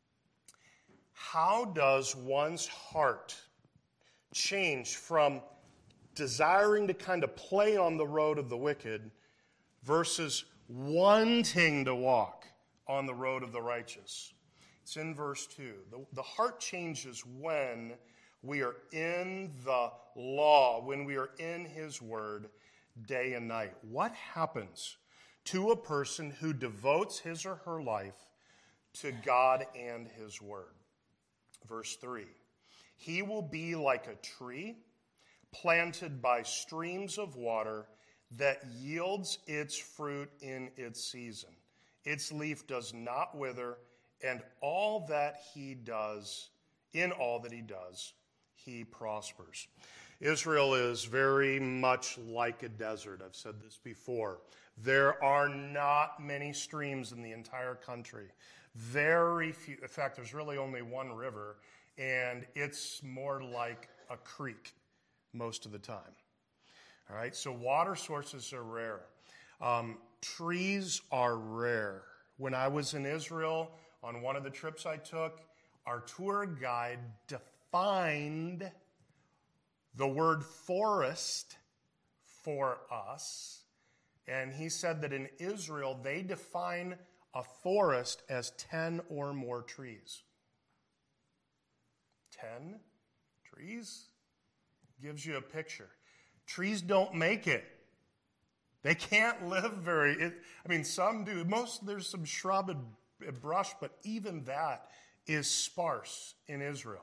How does one's heart change from desiring to kind of play on the road of the wicked versus wanting to walk on the road of the righteous? It's in verse two. The, the heart changes when we are in the law, when we are in his word day and night. What happens to a person who devotes his or her life to God and his word? Verse three. He will be like a tree planted by streams of water that yields its fruit in its season. Its leaf does not wither, and all that he does, in all that he does, he prospers. Israel is very much like a desert. I've said this before. There are not many streams in the entire country. Very few. In fact, there's really only one river, and it's more like a creek most of the time. All right, so water sources are rare. Um, trees are rare. When I was in Israel, on one of the trips I took, our tour guide defined the word forest for us, and he said that in Israel, they define a forest as ten or more trees. ten trees gives you a picture. Trees don't make it. They can't live very, it, I mean, some do. Most, there's some shrub and brush, but even that is sparse in Israel.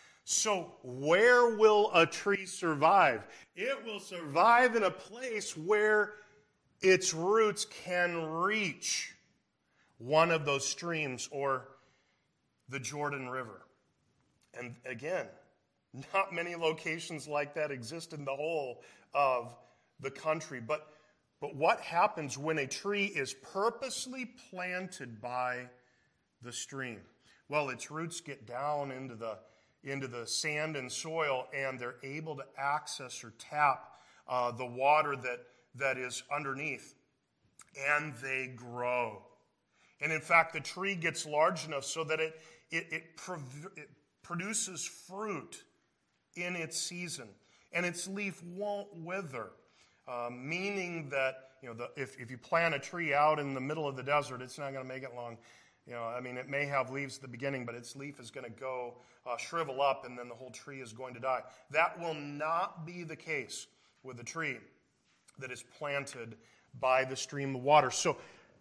So where will a tree survive? It will survive in a place where its roots can reach one of those streams or the Jordan River. And again, not many locations like that exist in the whole of the country. But, but what happens when a tree is purposely planted by the stream? Well, its roots get down into the into the sand and soil, and they're able to access or tap uh, the water that, that is underneath, and they grow. And in fact, the tree gets large enough so that it, it, it, prov- it produces fruit in its season, and its leaf won't wither, uh, meaning that, you know, the, if, if you plant a tree out in the middle of the desert, it's not going to make it long. You know, I mean, it may have leaves at the beginning, but its leaf is going to go uh, shrivel up, and then the whole tree is going to die. That will not be the case with a tree that is planted by the stream of water. So,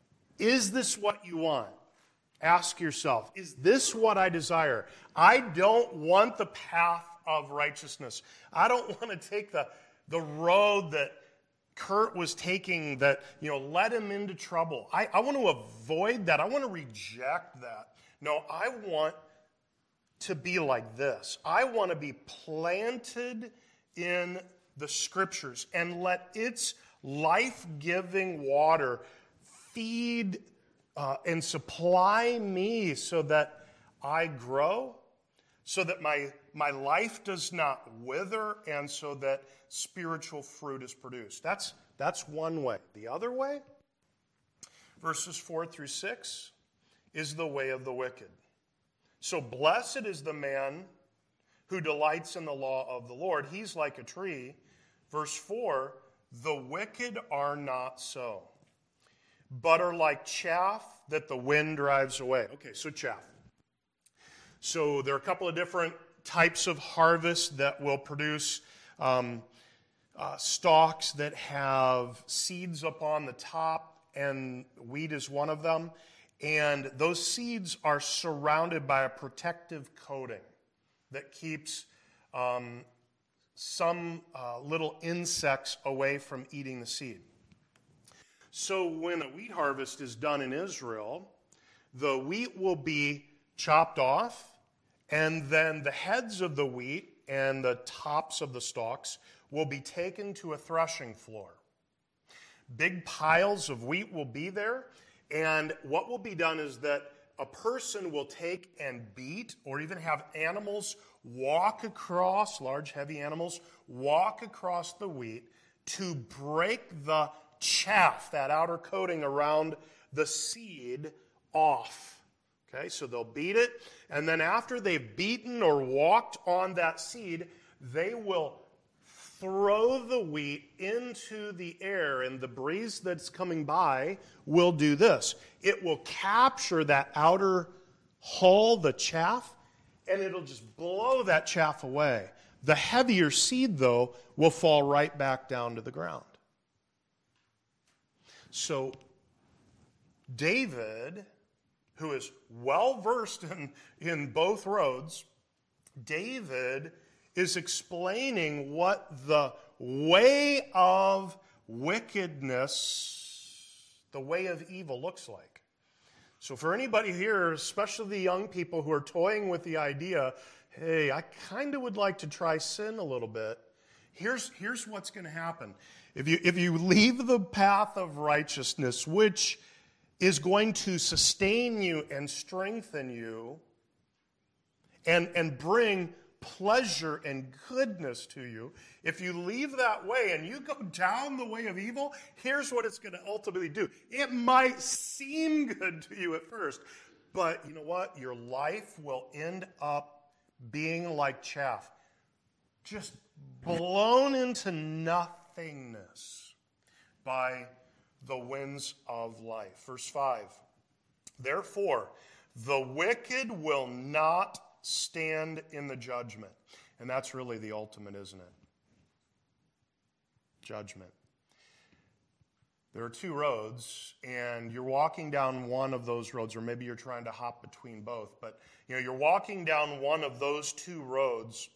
is this what you want? Ask yourself, is this what I desire? I don't want the path of righteousness. I don't want to take the, the road that Kurt was taking that, you know, led him into trouble. I, I want to avoid that. I want to reject that. No, I want to be like this. I want to be planted in the Scriptures and let its life-giving water feed uh, and supply me so that I grow, so that my, my life does not wither, and so that spiritual fruit is produced. That's, that's one way. The other way, verses four through six, is the way of the wicked. So blessed is the man who delights in the law of the Lord. He's like a tree. Verse four, the wicked are not so, but are like chaff that the wind drives away. Okay, so chaff. So there are a couple of different types of harvest that will produce um, uh, stalks that have seeds up on the top, and wheat is one of them. And those seeds are surrounded by a protective coating that keeps um, some uh, little insects away from eating the seed. So when a wheat harvest is done in Israel, the wheat will be chopped off, and then the heads of the wheat and the tops of the stalks will be taken to a threshing floor. Big piles of wheat will be there, and what will be done is that a person will take and beat, or even have animals walk across, large heavy animals, walk across the wheat to break the chaff, that outer coating around the seed, off. Okay, so they'll beat it, and then after they've beaten or walked on that seed, they will throw the wheat into the air, and the breeze that's coming by will do this. It will capture that outer hull, the chaff, and it'll just blow that chaff away. The heavier seed, though, will fall right back down to the ground. So David, who is well-versed in, in both roads, David is explaining what the way of wickedness, the way of evil looks like. So for anybody here, especially the young people who are toying with the idea, hey, I kind of would like to try sin a little bit, here's, here's what's going to happen. If you, if you leave the path of righteousness, which is going to sustain you and strengthen you and, and bring pleasure and goodness to you, if you leave that way and you go down the way of evil, here's what it's going to ultimately do. It might seem good to you at first, but you know what? Your life will end up being like chaff, just blown into nothingness by the winds of life. Verse five, therefore, the wicked will not stand in the judgment. And that's really the ultimate, isn't it? Judgment. There are two roads, and you're walking down one of those roads, or maybe you're trying to hop between both, but you know, you're walking down one of those two roads,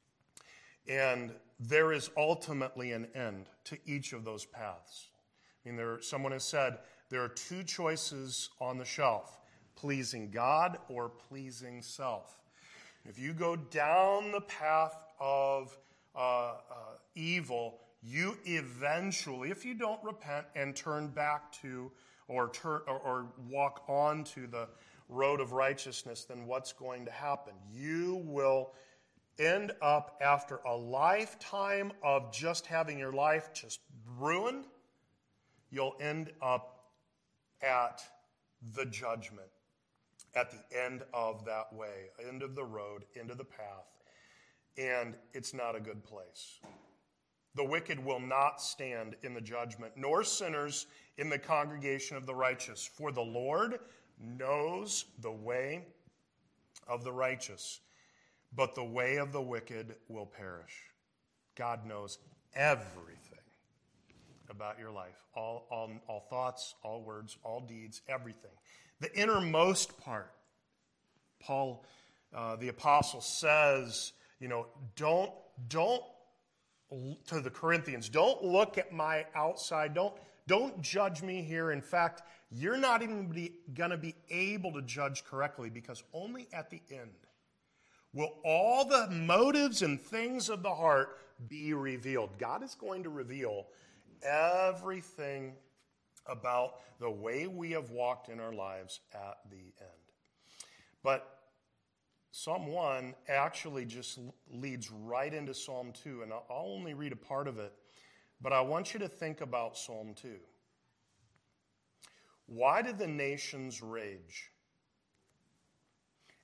and there is ultimately an end to each of those paths. I mean, there, someone has said there are two choices on the shelf: pleasing God or pleasing self. If you go down the path of uh, uh, evil, you eventually, if you don't repent and turn back to or, turn, or, or walk on to the road of righteousness, then what's going to happen? You will end up, after a lifetime of just having your life just ruined, you'll end up at the judgment, at the end of that way, end of the road, end of the path, and it's not a good place. The wicked will not stand in the judgment, nor sinners in the congregation of the righteous. For the Lord knows the way of the righteous, but the way of the wicked will perish. God knows everything about your life, all, all, all thoughts, all words, all deeds, everything. The innermost part. Paul, uh, the apostle, says, you know, don't, don't, to the Corinthians, don't look at my outside. Don't, don't judge me here. In fact, you're not even going to be able to judge correctly, because only at the end will all the motives and things of the heart be revealed. God is going to reveal everything about the way we have walked in our lives at the end. But Psalm one actually just leads right into Psalm two, and I'll only read a part of it, but I want you to think about Psalm two. Why did the nations rage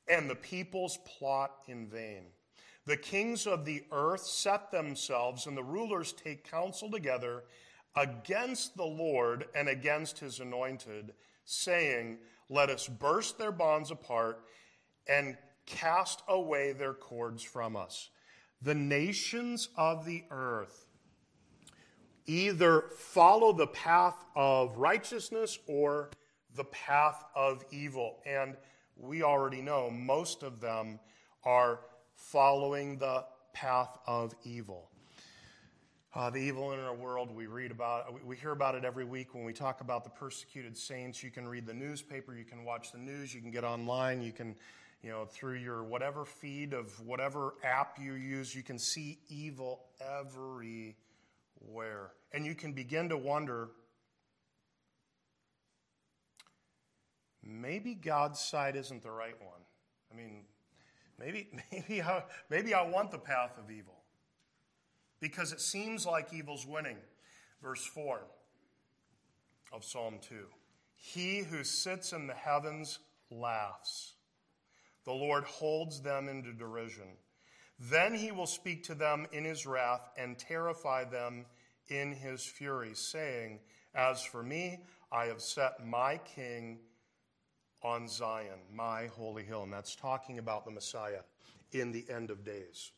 and the peoples plot in vain. The kings of the earth set themselves, and the rulers take counsel together against the Lord and against his anointed, saying, let us burst their bonds apart and cast away their cords from us. The nations of the earth either follow the path of righteousness or the path of evil. And we already know most of them are following the path of evil. Uh, the evil in our world, we read about, we hear about it every week when we talk about the persecuted saints. You can read the newspaper, you can watch the news, you can get online, you can, you know, through your whatever feed of whatever app you use, you can see evil everywhere. And you can begin to wonder, maybe God's side isn't the right one. I mean, maybe maybe I, maybe I want the path of evil. Because it seems like evil's winning. Verse four of Psalm two. He who sits in the heavens laughs. The Lord holds them into derision. Then he will speak to them in his wrath and terrify them in his fury, saying, as for me, I have set my king on Zion, my holy hill. And that's talking about the Messiah in the end of days.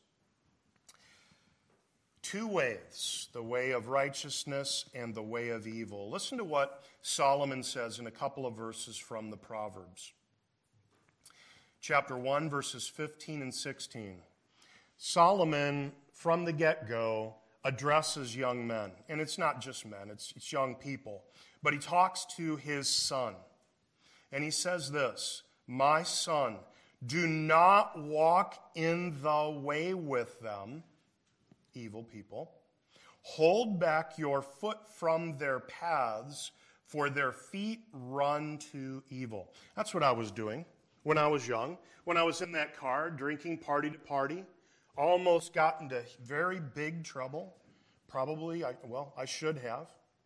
Two ways, the way of righteousness and the way of evil. Listen to what Solomon says in a couple of verses from the Proverbs. Chapter one, verses fifteen and sixteen. Solomon, from the get-go, addresses young men. And it's not just men, it's, it's young people. But he talks to his son. And he says this, my son, do not walk in the way with them, evil people. Hold back your foot from their paths, for their feet run to evil. That's what I was doing when I was young. When I was in that car, drinking party to party, almost got into very big trouble. Probably, I, well, I should have.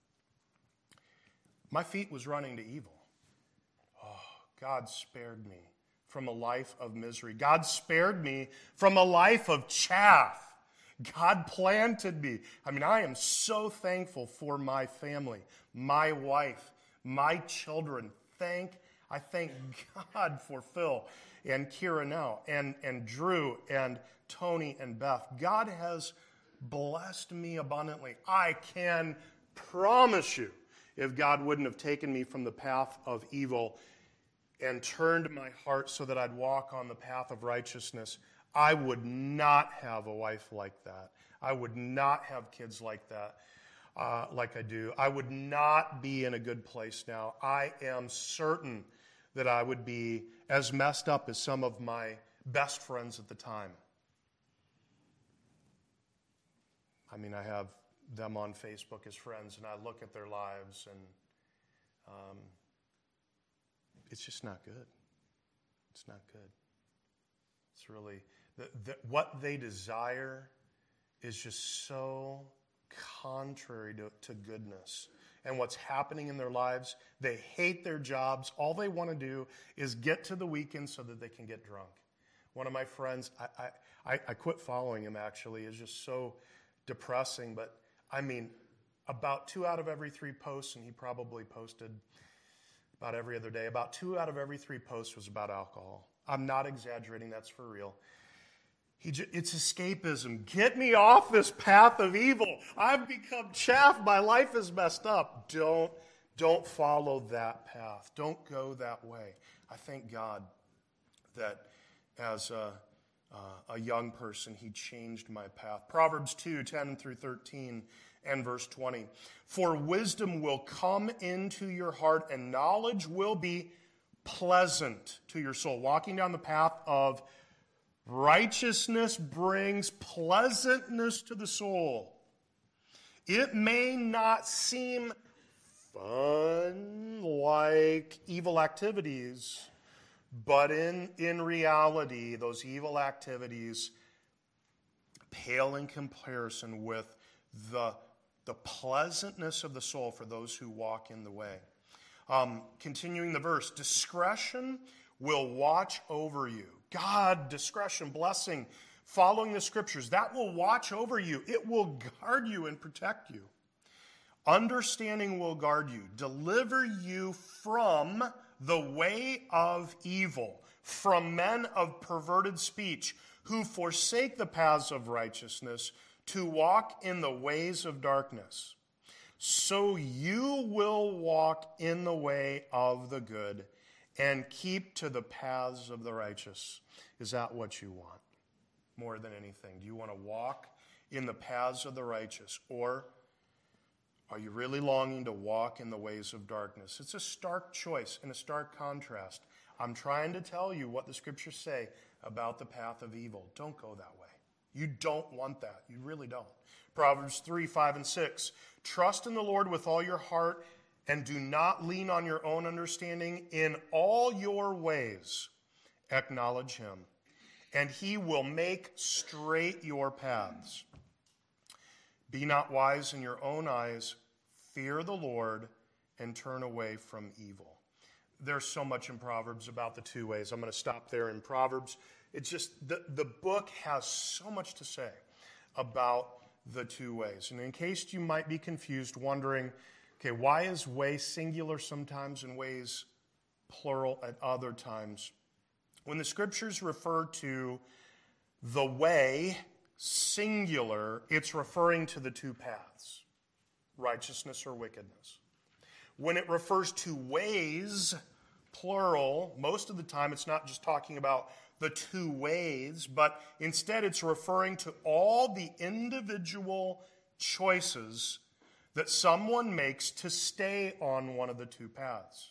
My feet was running to evil. Oh, God spared me from a life of misery. God spared me from a life of chaff. God planted me. I mean, I am so thankful for my family, my wife, my children. Thank, I thank God for Phil and Kira now, and, and Drew and Tony and Beth. God has blessed me abundantly. I can promise you, if God wouldn't have taken me from the path of evil and turned my heart so that I'd walk on the path of righteousness, I would not have a wife like that. I would not have kids like that, uh, like I do. I would not be in a good place now. I am certain that I would be as messed up as some of my best friends at the time. I mean, I have them on Facebook as friends, and I look at their lives, and um, it's just not good. It's not good. It's really, the, the, what they desire is just so contrary to, to goodness. And what's happening in their lives, they hate their jobs. All they want to do is get to the weekend so that they can get drunk. One of my friends, I, I, I quit following him actually, is just so depressing, but I mean, about two out of every three posts, and he probably posted about every other day, about two out of every three posts was about alcohol. I'm not exaggerating, that's for real. He just, it's escapism. Get me off this path of evil. I've become chaff. My life is messed up. Don't, don't follow that path. Don't go that way. I thank God that as a, uh, a young person, he changed my path. Proverbs two, ten through thirteen and verse twenty. For wisdom will come into your heart, and knowledge will be pleasant to your soul. Walking down the path of righteousness brings pleasantness to the soul. It may not seem fun like evil activities, but in, in reality, those evil activities pale in comparison with the, the pleasantness of the soul for those who walk in the way. Um, continuing the verse, discretion will watch over you. God, discretion, blessing, following the scriptures, that will watch over you. It will guard you and protect you. Understanding will guard you, deliver you from the way of evil, from men of perverted speech, who forsake the paths of righteousness to walk in the ways of darkness. So you will walk in the way of the good and keep to the paths of the righteous. Is that what you want more than anything? Do you want to walk in the paths of the righteous, or are you really longing to walk in the ways of darkness? It's a stark choice and a stark contrast. I'm trying to tell you what the scriptures say about the path of evil. Don't go that way. You don't want that. You really don't. Proverbs three, five, and six. Trust in the Lord with all your heart and do not lean on your own understanding. In all your ways acknowledge him, and he will make straight your paths. Be not wise in your own eyes. Fear the Lord and turn away from evil. There's so much in Proverbs about the two ways. I'm going to stop there in Proverbs. It's just, the, the book has so much to say about the two ways. And in case you might be confused, wondering, okay, why is way singular sometimes and ways plural at other times? When the scriptures refer to the way singular, it's referring to the two paths, righteousness or wickedness. When it refers to ways, plural, most of the time it's not just talking about the two ways, but instead it's referring to all the individual choices that someone makes to stay on one of the two paths.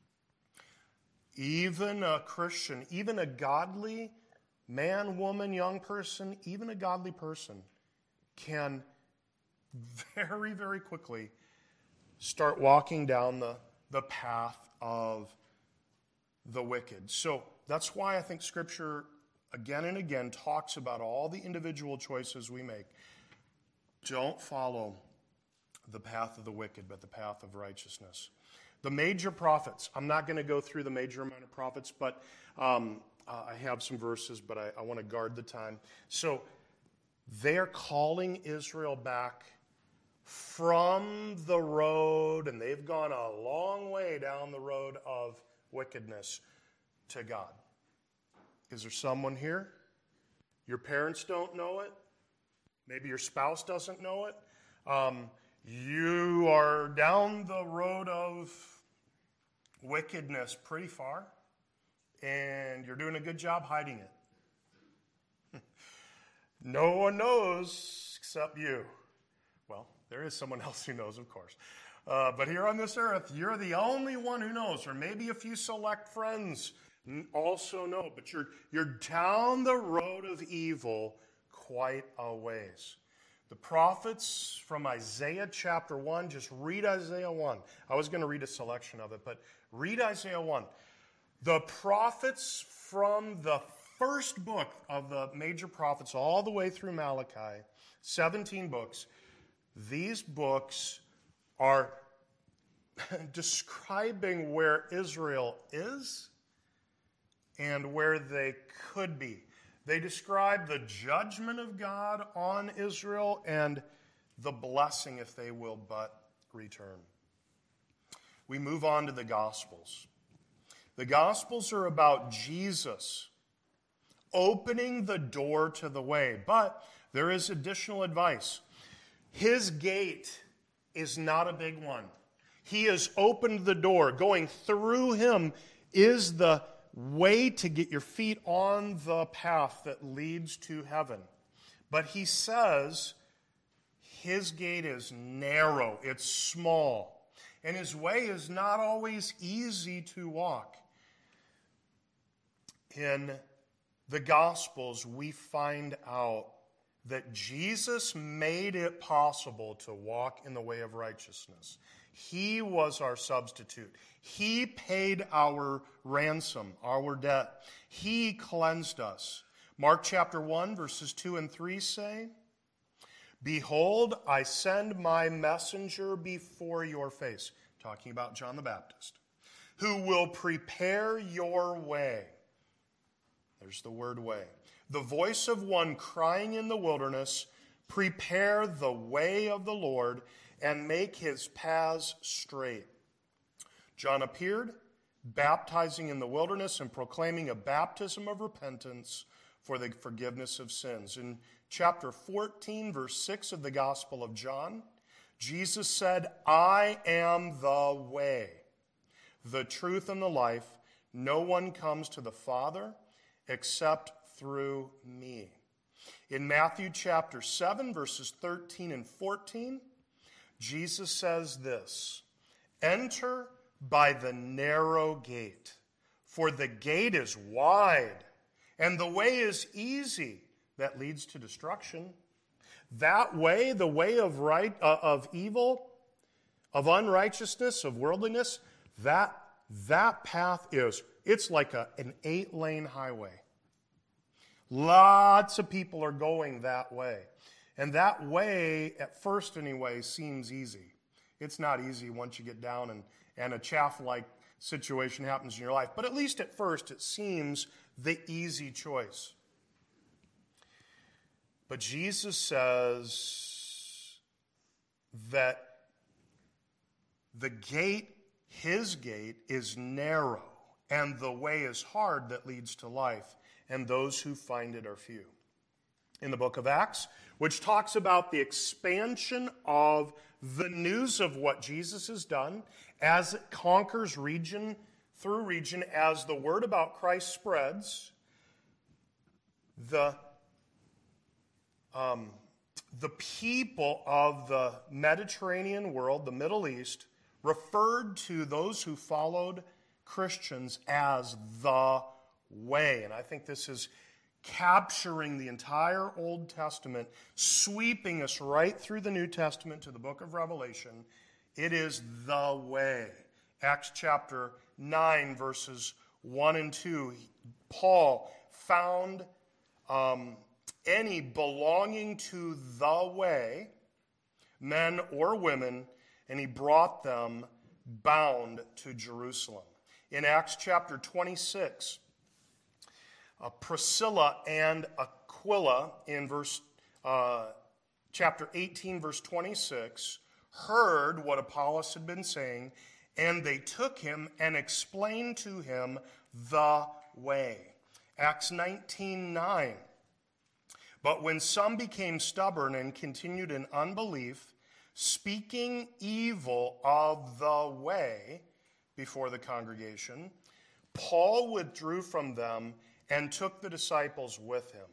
Even a Christian, even a godly man, woman, young person, even a godly person can very, very quickly start walking down the, the path of the wicked. So that's why I think Scripture again and again talks about all the individual choices we make. Don't follow the path of the wicked, but the path of righteousness. The major prophets, I'm not going to go through the major amount of prophets, but um, uh, I have some verses, but I, I want to guard the time. So they're calling Israel back from the road, and they've gone a long way down the road of wickedness to God. Is there someone here? Your parents don't know it. Maybe your spouse doesn't know it. Um, you are down the road of wickedness pretty far, and you're doing a good job hiding it. No one knows except you. Well, there is someone else who knows, of course. Uh, but here on this earth, you're the only one who knows, or maybe a few select friends also know, but you're, you're down the road of evil quite a ways. The prophets from Isaiah chapter one, just read Isaiah one. I was going to read a selection of it, but read Isaiah one. The prophets from the first book of the major prophets all the way through Malachi, seventeen books, these books are describing where Israel is and where they could be. They describe the judgment of God on Israel and the blessing if they will but return. We move on to the Gospels. The Gospels are about Jesus opening the door to the way, but there is additional advice. His gate is not a big one. He has opened the door. Going through him is the way to get your feet on the path that leads to heaven. But he says his gate is narrow, it's small, and his way is not always easy to walk. In the Gospels, we find out that Jesus made it possible to walk in the way of righteousness. He was our substitute. He paid our ransom, our debt. He cleansed us. Mark chapter one, verses two and three say, "Behold, I send my messenger before your face," talking about John the Baptist, "who will prepare your way." There's the word way. The voice of one crying in the wilderness, prepare the way of the Lord and make his paths straight. John appeared, baptizing in the wilderness and proclaiming a baptism of repentance for the forgiveness of sins. In chapter fourteen, verse six of the Gospel of John, Jesus said, I am the way, the truth, and the life. No one comes to the Father except through me. In Matthew chapter seven, verses thirteen and fourteen, Jesus says this, enter by the narrow gate, for the gate is wide, and the way is easy that leads to destruction. That way, the way of right, uh, of evil, of unrighteousness, of worldliness, that, that path is, it's like a, an eight-lane highway. Lots of people are going that way. And that way, at first anyway, seems easy. It's not easy once you get down and, and a chaff-like situation happens in your life. But at least at first, it seems the easy choice. But Jesus says that the gate, his gate, is narrow, and the way is hard that leads to life, and those who find it are few. In the book of Acts, which talks about the expansion of the news of what Jesus has done as it conquers region through region, as the word about Christ spreads, the, um, the people of the Mediterranean world, the Middle East, referred to those who followed Christians as the way. And I think this is capturing the entire Old Testament, sweeping us right through the New Testament to the book of Revelation. It is the way. Acts chapter nine, verses one and two. Paul found um, any belonging to the way, men or women, and he brought them bound to Jerusalem. In Acts chapter twenty-six, uh, Priscilla and Aquila, in verse uh, chapter eighteen, verse twenty-six, heard what Apollos had been saying, and they took him and explained to him the way. Acts nineteen nine. But when some became stubborn and continued in unbelief, speaking evil of the way before the congregation, Paul withdrew from them and took the disciples with him.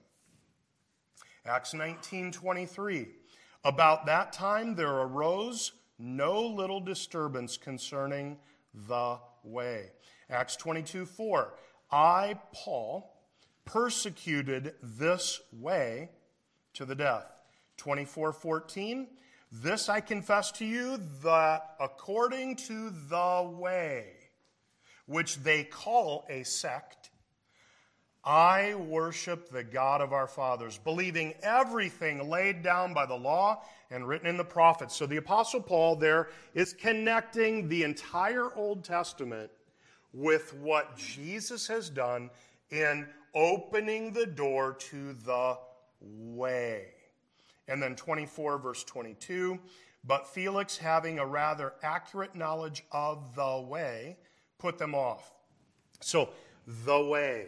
Acts nineteen twenty-three. About that time there arose no little disturbance concerning the way. Acts twenty-two four. I, Paul, persecuted this way to the death. twenty-four fourteen. This I confess to you, that according to the way, which they call a sect, I worship the God of our fathers, believing everything laid down by the law and written in the prophets. So the Apostle Paul there is connecting the entire Old Testament with what Jesus has done in opening the door to the way. And then twenty-four, verse twenty-two, but Felix, having a rather accurate knowledge of the way, put them off. So, the way.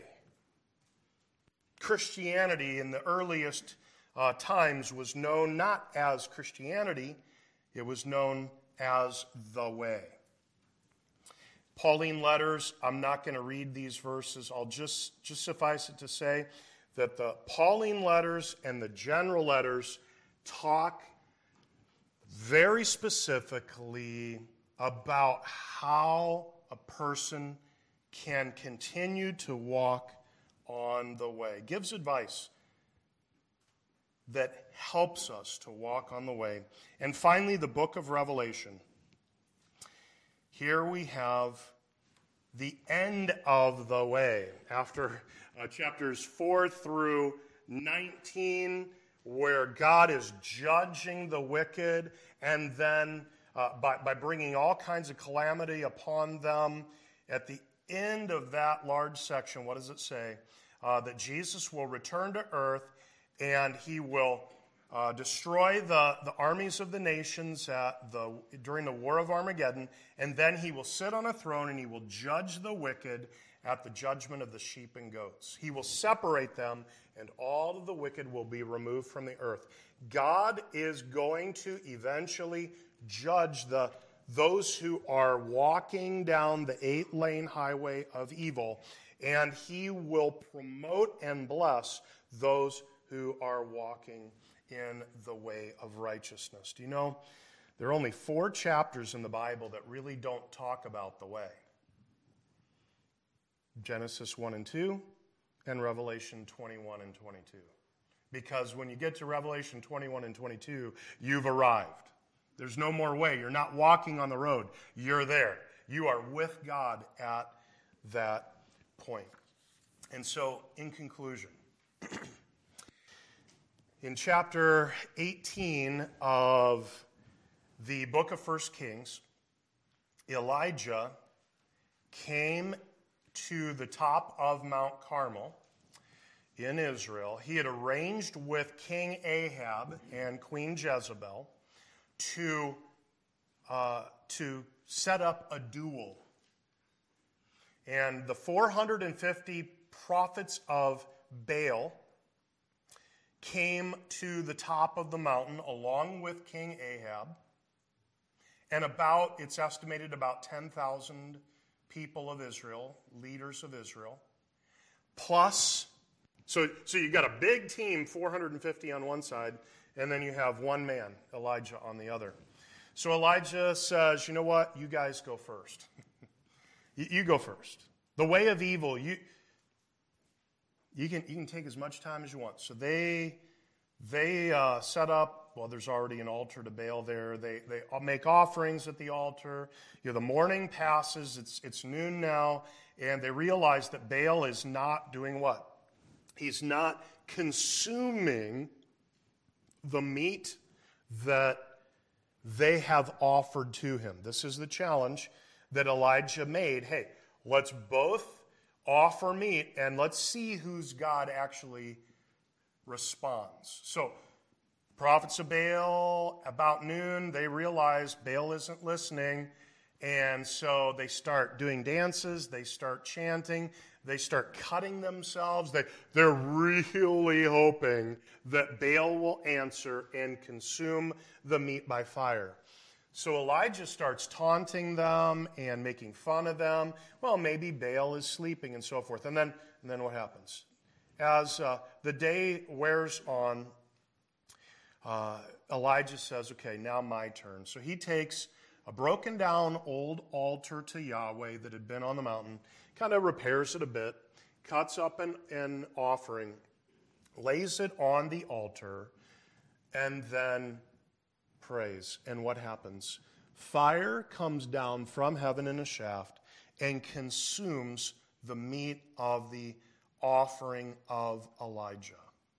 Christianity in the earliest uh, times was known not as Christianity, it was known as the way. Pauline letters, I'm not going to read these verses. I'll just, just suffice it to say that the Pauline letters and the general letters talk very specifically about how a person can continue to walk on the way. Gives advice that helps us to walk on the way. And finally, the book of Revelation. Here we have the end of the way. After uh, chapters four through nineteen, where God is judging the wicked, and then uh, by, by bringing all kinds of calamity upon them. At the end of that large section, what does it say? uh, that Jesus will return to earth and he will uh, destroy the, the armies of the nations at the, during the War of Armageddon, and then he will sit on a throne and he will judge the wicked at the judgment of the sheep and goats. He will separate them, and all of the wicked will be removed from the earth. God is going to eventually judge the those who are walking down the eight-lane highway of evil, and he will promote and bless those who are walking in the way of righteousness. Do you know, there are only four chapters in the Bible that really don't talk about the way. Genesis one and two, and Revelation twenty-one and twenty-two. Because when you get to Revelation twenty-one and twenty-two, you've arrived. There's no more way. You're not walking on the road. You're there. You are with God at that point. And so, in conclusion, in chapter eighteen of the book of First Kings, Elijah came to the top of Mount Carmel in Israel. He had arranged with King Ahab and Queen Jezebel to, uh, to set up a duel. And the four hundred fifty prophets of Baal came to the top of the mountain along with King Ahab. And about, it's estimated about ten thousand people of Israel, leaders of Israel, plus, so, so you got a big team, four hundred fifty on one side, and then you have one man, Elijah, on the other. So Elijah says, you know what, you guys go first. you, you go first. The way of evil, you, you, can, you can take as much time as you want. So they, they uh, set up, well, there's already an altar to Baal there. They, they make offerings at the altar. You know, the morning passes, it's, it's noon now, and they realize that Baal is not doing what? He's not consuming the meat that they have offered to him. This is the challenge that Elijah made. Hey, let's both offer meat, and let's see whose God actually responds. So, prophets of Baal, about noon, they realize Baal isn't listening, and so they start doing dances, they start chanting, they start cutting themselves. They, they're really hoping that Baal will answer and consume the meat by fire. So Elijah starts taunting them and making fun of them. Well, maybe Baal is sleeping and so forth. And then, and then what happens? As uh, the day wears on, Uh, Elijah says, okay, now my turn. So he takes a broken down old altar to Yahweh that had been on the mountain, kind of repairs it a bit, cuts up an, an offering, lays it on the altar, and then prays. And what happens? Fire comes down from heaven in a shaft and consumes the meat of the offering of Elijah,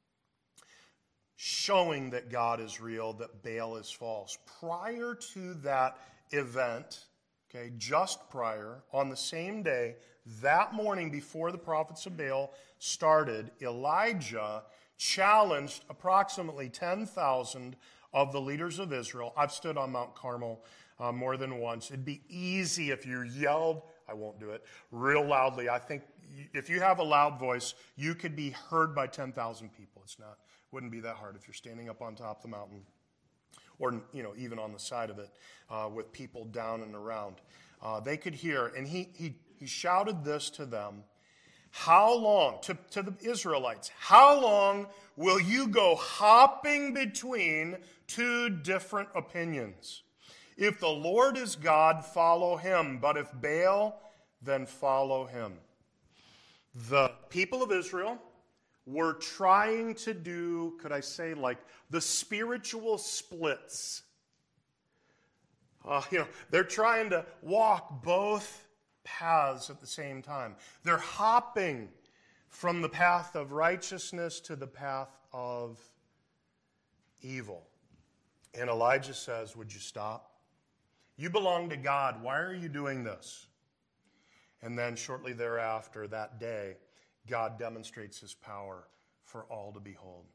showing that God is real, that Baal is false. Prior to that event, okay, just prior, on the same day, that morning before the prophets of Baal started, Elijah challenged approximately ten thousand of the leaders of Israel. I've stood on Mount Carmel uh, more than once. It'd be easy if you yelled, I won't do it, real loudly. I think if you have a loud voice, you could be heard by ten thousand people. It's not, wouldn't be that hard if you're standing up on top of the mountain, or, you know, even on the side of it uh, with people down and around. Uh, they could hear, and he, he, he shouted this to them. How long, to, to the Israelites, how long will you go hopping between two different opinions? If the Lord is God, follow him. But if Baal, then follow him. The people of Israel were trying to do, could I say, like the spiritual splits. Uh, you know, they're trying to walk both paths at the same time. They're hopping from the path of righteousness to the path of evil. And Elijah says, would you stop? You belong to God. Why are you doing this? And then shortly thereafter, that day, God demonstrates his power for all to behold.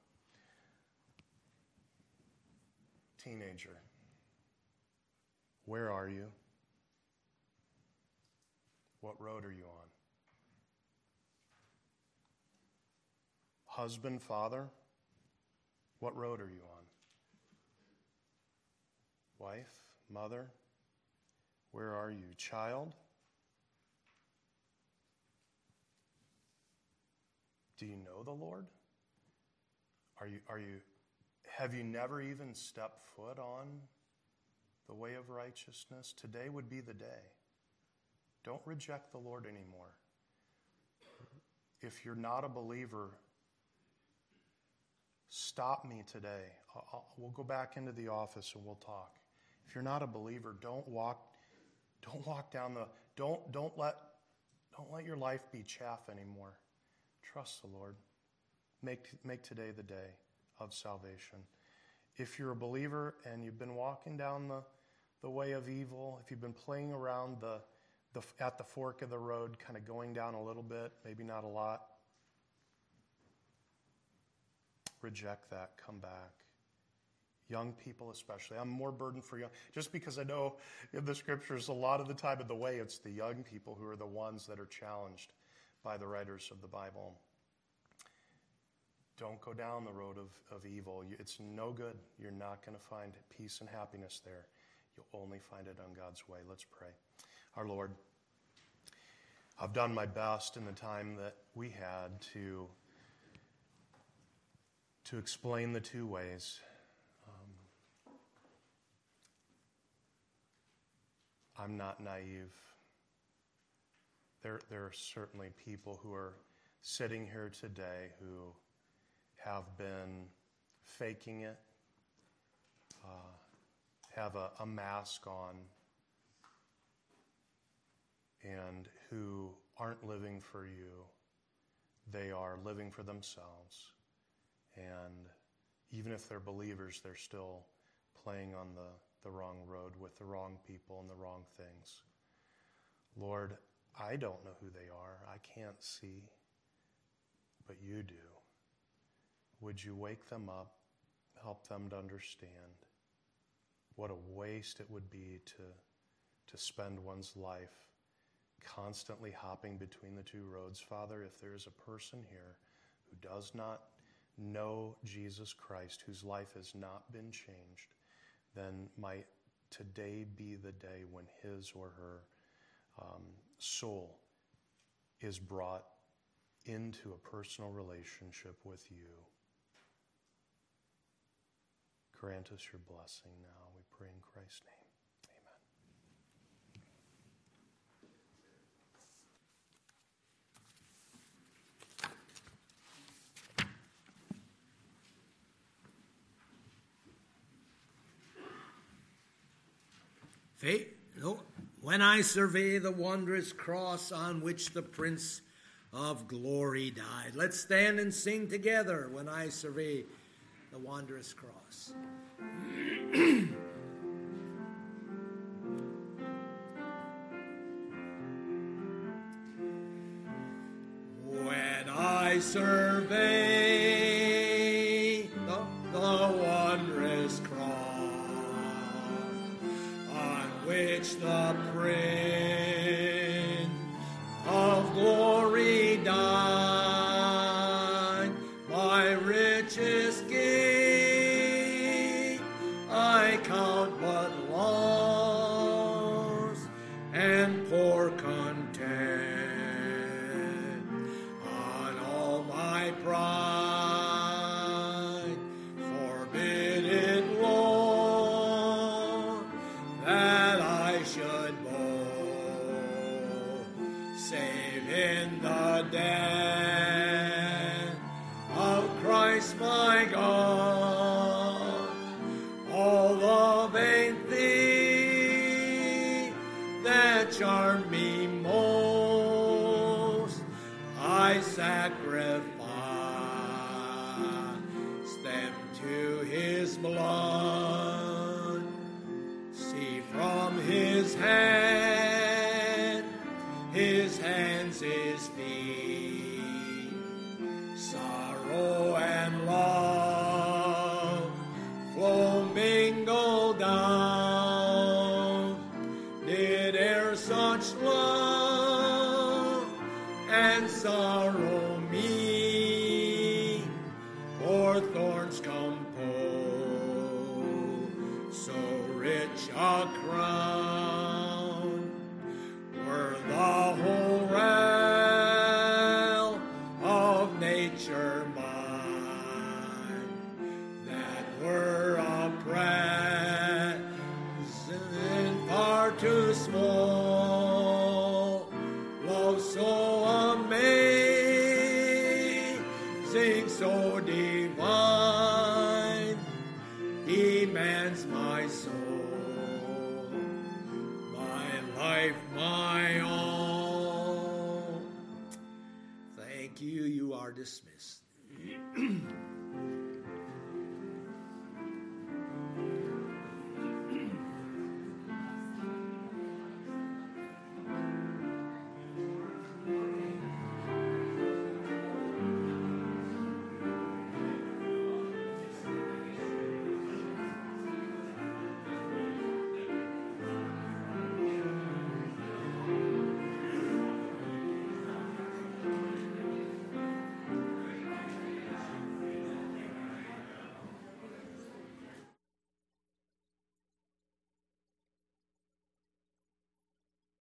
Teenager, where are you? What road are you on? Husband, father, what road are you on? Wife, mother, where are you? Child, do you know the Lord? Are you, are you, have you never even stepped foot on the way of righteousness? Today would be the day. Don't reject the Lord anymore. If you're not a believer, stop me today. I'll, I'll, we'll go back into the office and we'll talk. If you're not a believer, don't walk, don't walk down the, don't, don't let, don't let your life be chaff anymore. Trust the Lord. Make, make today the day of salvation. If you're a believer and you've been walking down the, the way of evil, if you've been playing around the, the at the fork of the road, kind of going down a little bit, maybe not a lot, reject that. Come back. Young people especially. I'm more burdened for young, just because I know in the scriptures a lot of the time of the way it's the young people who are the ones that are challenged by the writers of the Bible. Don't go down the road of, of evil. It's no good. You're not going to find peace and happiness there. You'll only find it on God's way. Let's pray. Our Lord, I've done my best in the time that we had to, to explain the two ways. Um, I'm not naive. There, there are certainly people who are sitting here today who have been faking it, uh, have a, a mask on, and who aren't living for you. They are living for themselves. And even if they're believers, they're still playing on the, the wrong road with the wrong people and the wrong things. Lord, I don't know who they are. I can't see, but you do. Would you wake them up, help them to understand what a waste it would be to, to spend one's life constantly hopping between the two roads. Father, if there is a person here who does not know Jesus Christ, whose life has not been changed, then might today be the day when his or her um, soul is brought into a personal relationship with you. Grant us your blessing now, we pray in Christ's name. Faith, no, when I survey the wondrous cross on which the Prince of Glory died. Let's stand and sing together when I survey the wondrous cross. When I survey the, the wondrous cross on which the Prince of Glory died, my richest gain I count but loss and poor content on all my pride. Forbid it, Lord, that I should boast, save in the death of Christ my God. All the vain things that charm me most, I sacrifice them to his blood. See from his hand, his hands, his feet, love and sorrow me, or thorns compose so rich a crown, were the whole realm of nature mine, that were a present far too small, love so amazing, so divine, demands my soul, my life, my all. Thank you. You are dismissed.